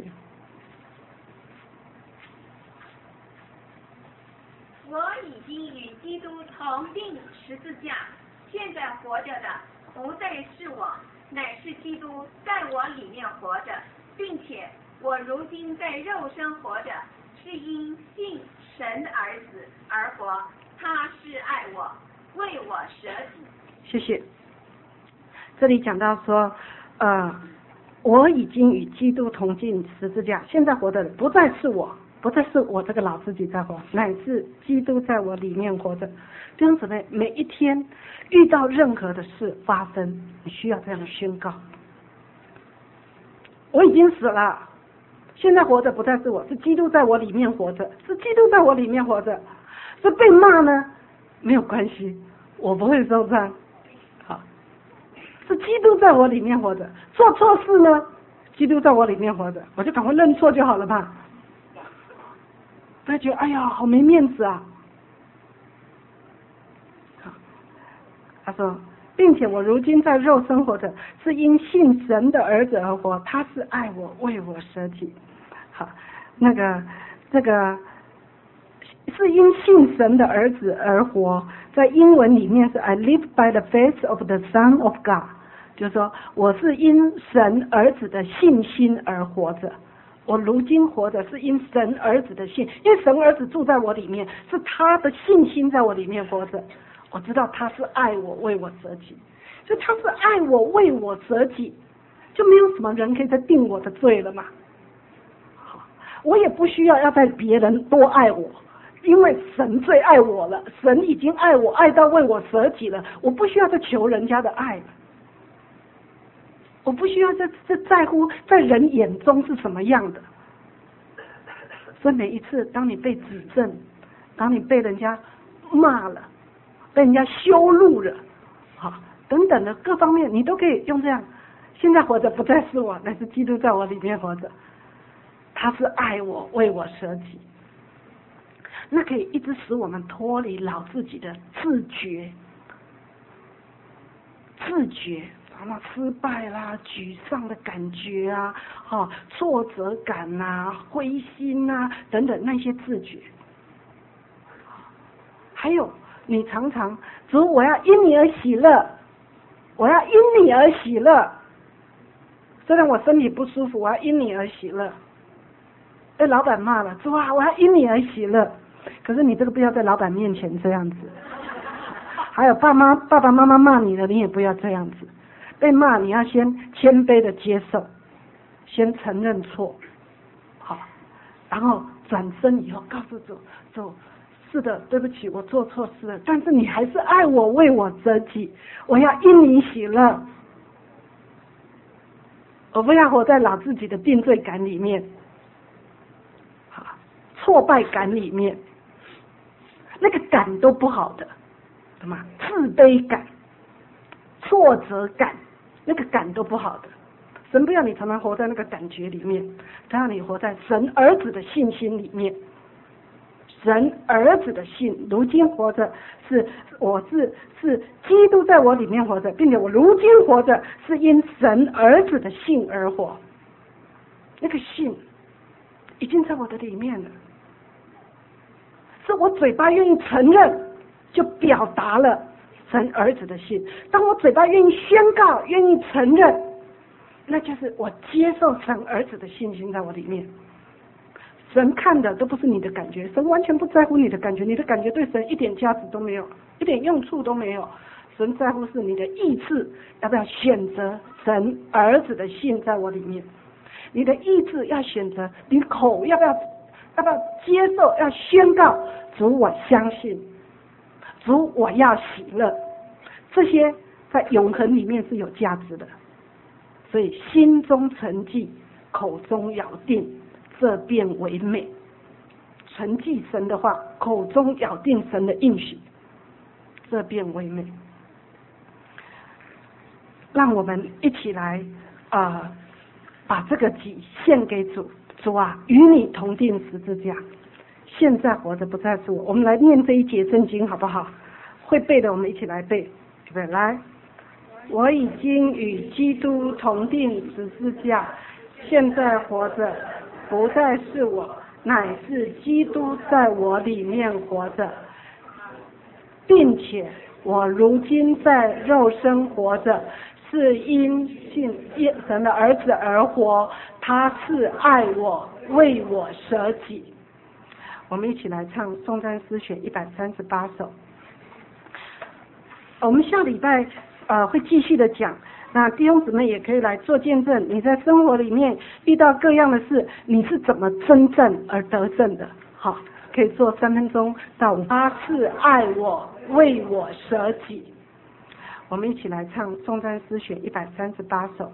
我已经与基督同定十字架，现在活着的不再是我，乃是基督在我里面活着，并且我如今在肉身活着，是因信神的儿子而活，他是爱我，为我舍己。 谢谢。这里讲到说，呃，我已经与基督同进十字架，现在活的不再是我，不再是我这个老自己在活，乃是基督在我里面活着。弟兄姊妹，每一天遇到任何的事发生，你需要这样的宣告：我已经死了，现在活着不再是我，是基督在我里面活着，是基督在我里面活着。是被骂呢，没有关系，我不会受伤。好，是基督在我里面活着。做错事呢，基督在我里面活着，我就赶快认错就好了吧。不要觉得哎呀好没面子啊。好，他说，并且我如今在肉身活着，是因信神的儿子而活，他是爱我，为我舍己。好，那个这个是因信神的儿子而活，在英文里面是 I live by the faith of the Son of God， 就是说我是因神儿子的信心而活着。我如今活着是因神儿子的信，因为神儿子住在我里面，是他的信心在我里面活着。我知道他是爱我，为我舍己，所以他是爱我，为我舍己，就没有什么人可以再定我的罪了嘛。我也不需要要在别人多爱我，因为神最爱我了，神已经爱我，爱到为我舍己了，我不需要再求人家的爱了，我不需要再再在乎在人眼中是什么样的。所以每一次当你被指正，当你被人家骂了，被人家羞辱了，好等等的各方面，你都可以用这样：现在活着不再是我，乃是基督在我里面活着，他是爱我，为我舍己。那可以一直使我们脱离老自己的自觉，自觉什么失败啦、沮丧的感觉啊、哦、挫折感啊、灰心啊等等那些自觉。还有你常常主，我要因你而喜乐，我要因你而喜乐，虽然我身体不舒服，我要因你而喜乐。被老板骂了，主啊，我要因你而喜乐。可是你这个不要在老板面前这样子。还有爸妈爸爸妈妈骂你了，你也不要这样子。被骂你要先谦卑的接受，先承认错，好，然后转身以后告诉主，主，是的，对不起，我做错事了，但是你还是爱我，为我舍己，我要因你喜乐，我不要活在老自己的定罪感里面，好，挫败感里面，那个感都不好的，什么自卑感、挫折感，那个感都不好的。神不要你常常活在那个感觉里面，他让你活在神儿子的信心里面。 神儿子的信，如今活着是我是是基督在我里面活着，并且我如今活着是因神儿子的信而活。那个信已经在我的里面了，是我嘴巴愿意承认，就表达了神儿子的信。当我嘴巴愿意宣告，愿意承认，那就是我接受神儿子的信心在我里面。神看的都不是你的感觉，神完全不在乎你的感觉，你的感觉对神一点价值都没有，一点用处都没有。神在乎是你的意志要不要选择神儿子的信在我里面，你的意志要选择，你口要不要要不要接受，要宣告主我相信，主我要喜乐，这些在永恒里面是有价值的。所以心中存记，口中咬定，这便为美。存记神的话，口中咬定神的应许，这便为美。让我们一起来啊、呃，把这个己献给主。主啊，与你同定十字架，现在活着不再是我。我们来念这一节圣经好不好？会背的我们一起来背，对不对？来，我已经与基督同定十字架，现在活着不再是我，乃是基督在我里面活着，并且我如今在肉身活着，是因信神的儿子而活，他是爱我，为我舍己。我们一起来唱颂赞诗选一百三十八首。我们下礼拜呃会继续的讲，那弟兄姊妹也可以来做见证，你在生活里面遇到各样的事，你是怎么真正而得胜的？好，可以做三分钟到五。他是爱我，为我舍己。我们一起来唱颂赞诗选一百三十八首。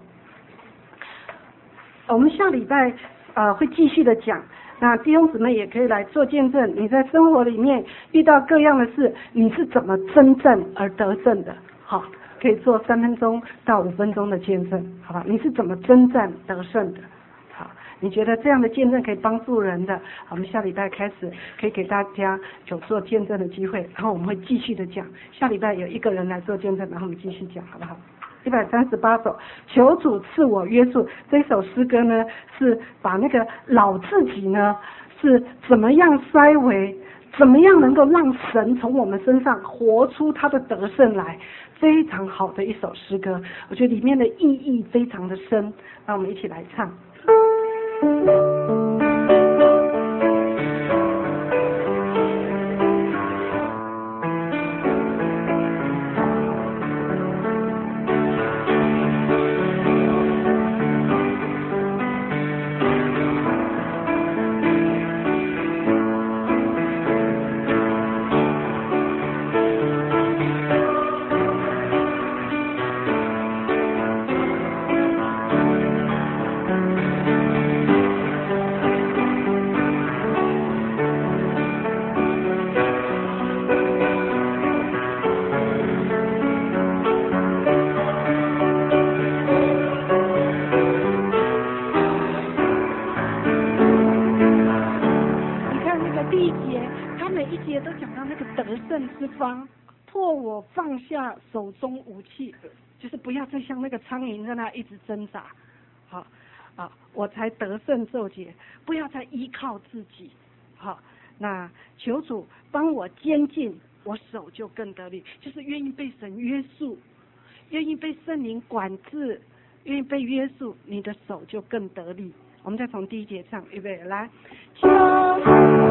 我们下礼拜呃会继续的讲，那弟兄姊妹也可以来做见证，你在生活里面遇到各样的事，你是怎么真正而得胜的？好，可以做三分钟到五分钟的见证，好吧？你是怎么真正得胜的？好，你觉得这样的见证可以帮助人的，我们下礼拜开始可以给大家有做见证的机会，然后我们会继续的讲。下礼拜有一个人来做见证，然后我们继续讲，好不好？一百三十八首，求主赐我约束。这首诗歌呢，是把那个老自己呢，是怎么样衰微，怎么样能够让神从我们身上活出他的得胜来，非常好的一首诗歌。我觉得里面的意义非常的深，让我们一起来唱。迫我放下手中武器，就是不要再像那个苍蝇在那一直挣扎，好啊，我才得胜受劫，不要再依靠自己，好，那求主帮我坚进，我手就更得力，就是愿意被神约束，愿意被圣灵管制，愿意被约束，你的手就更得力。我们再从第一节唱，预备来，求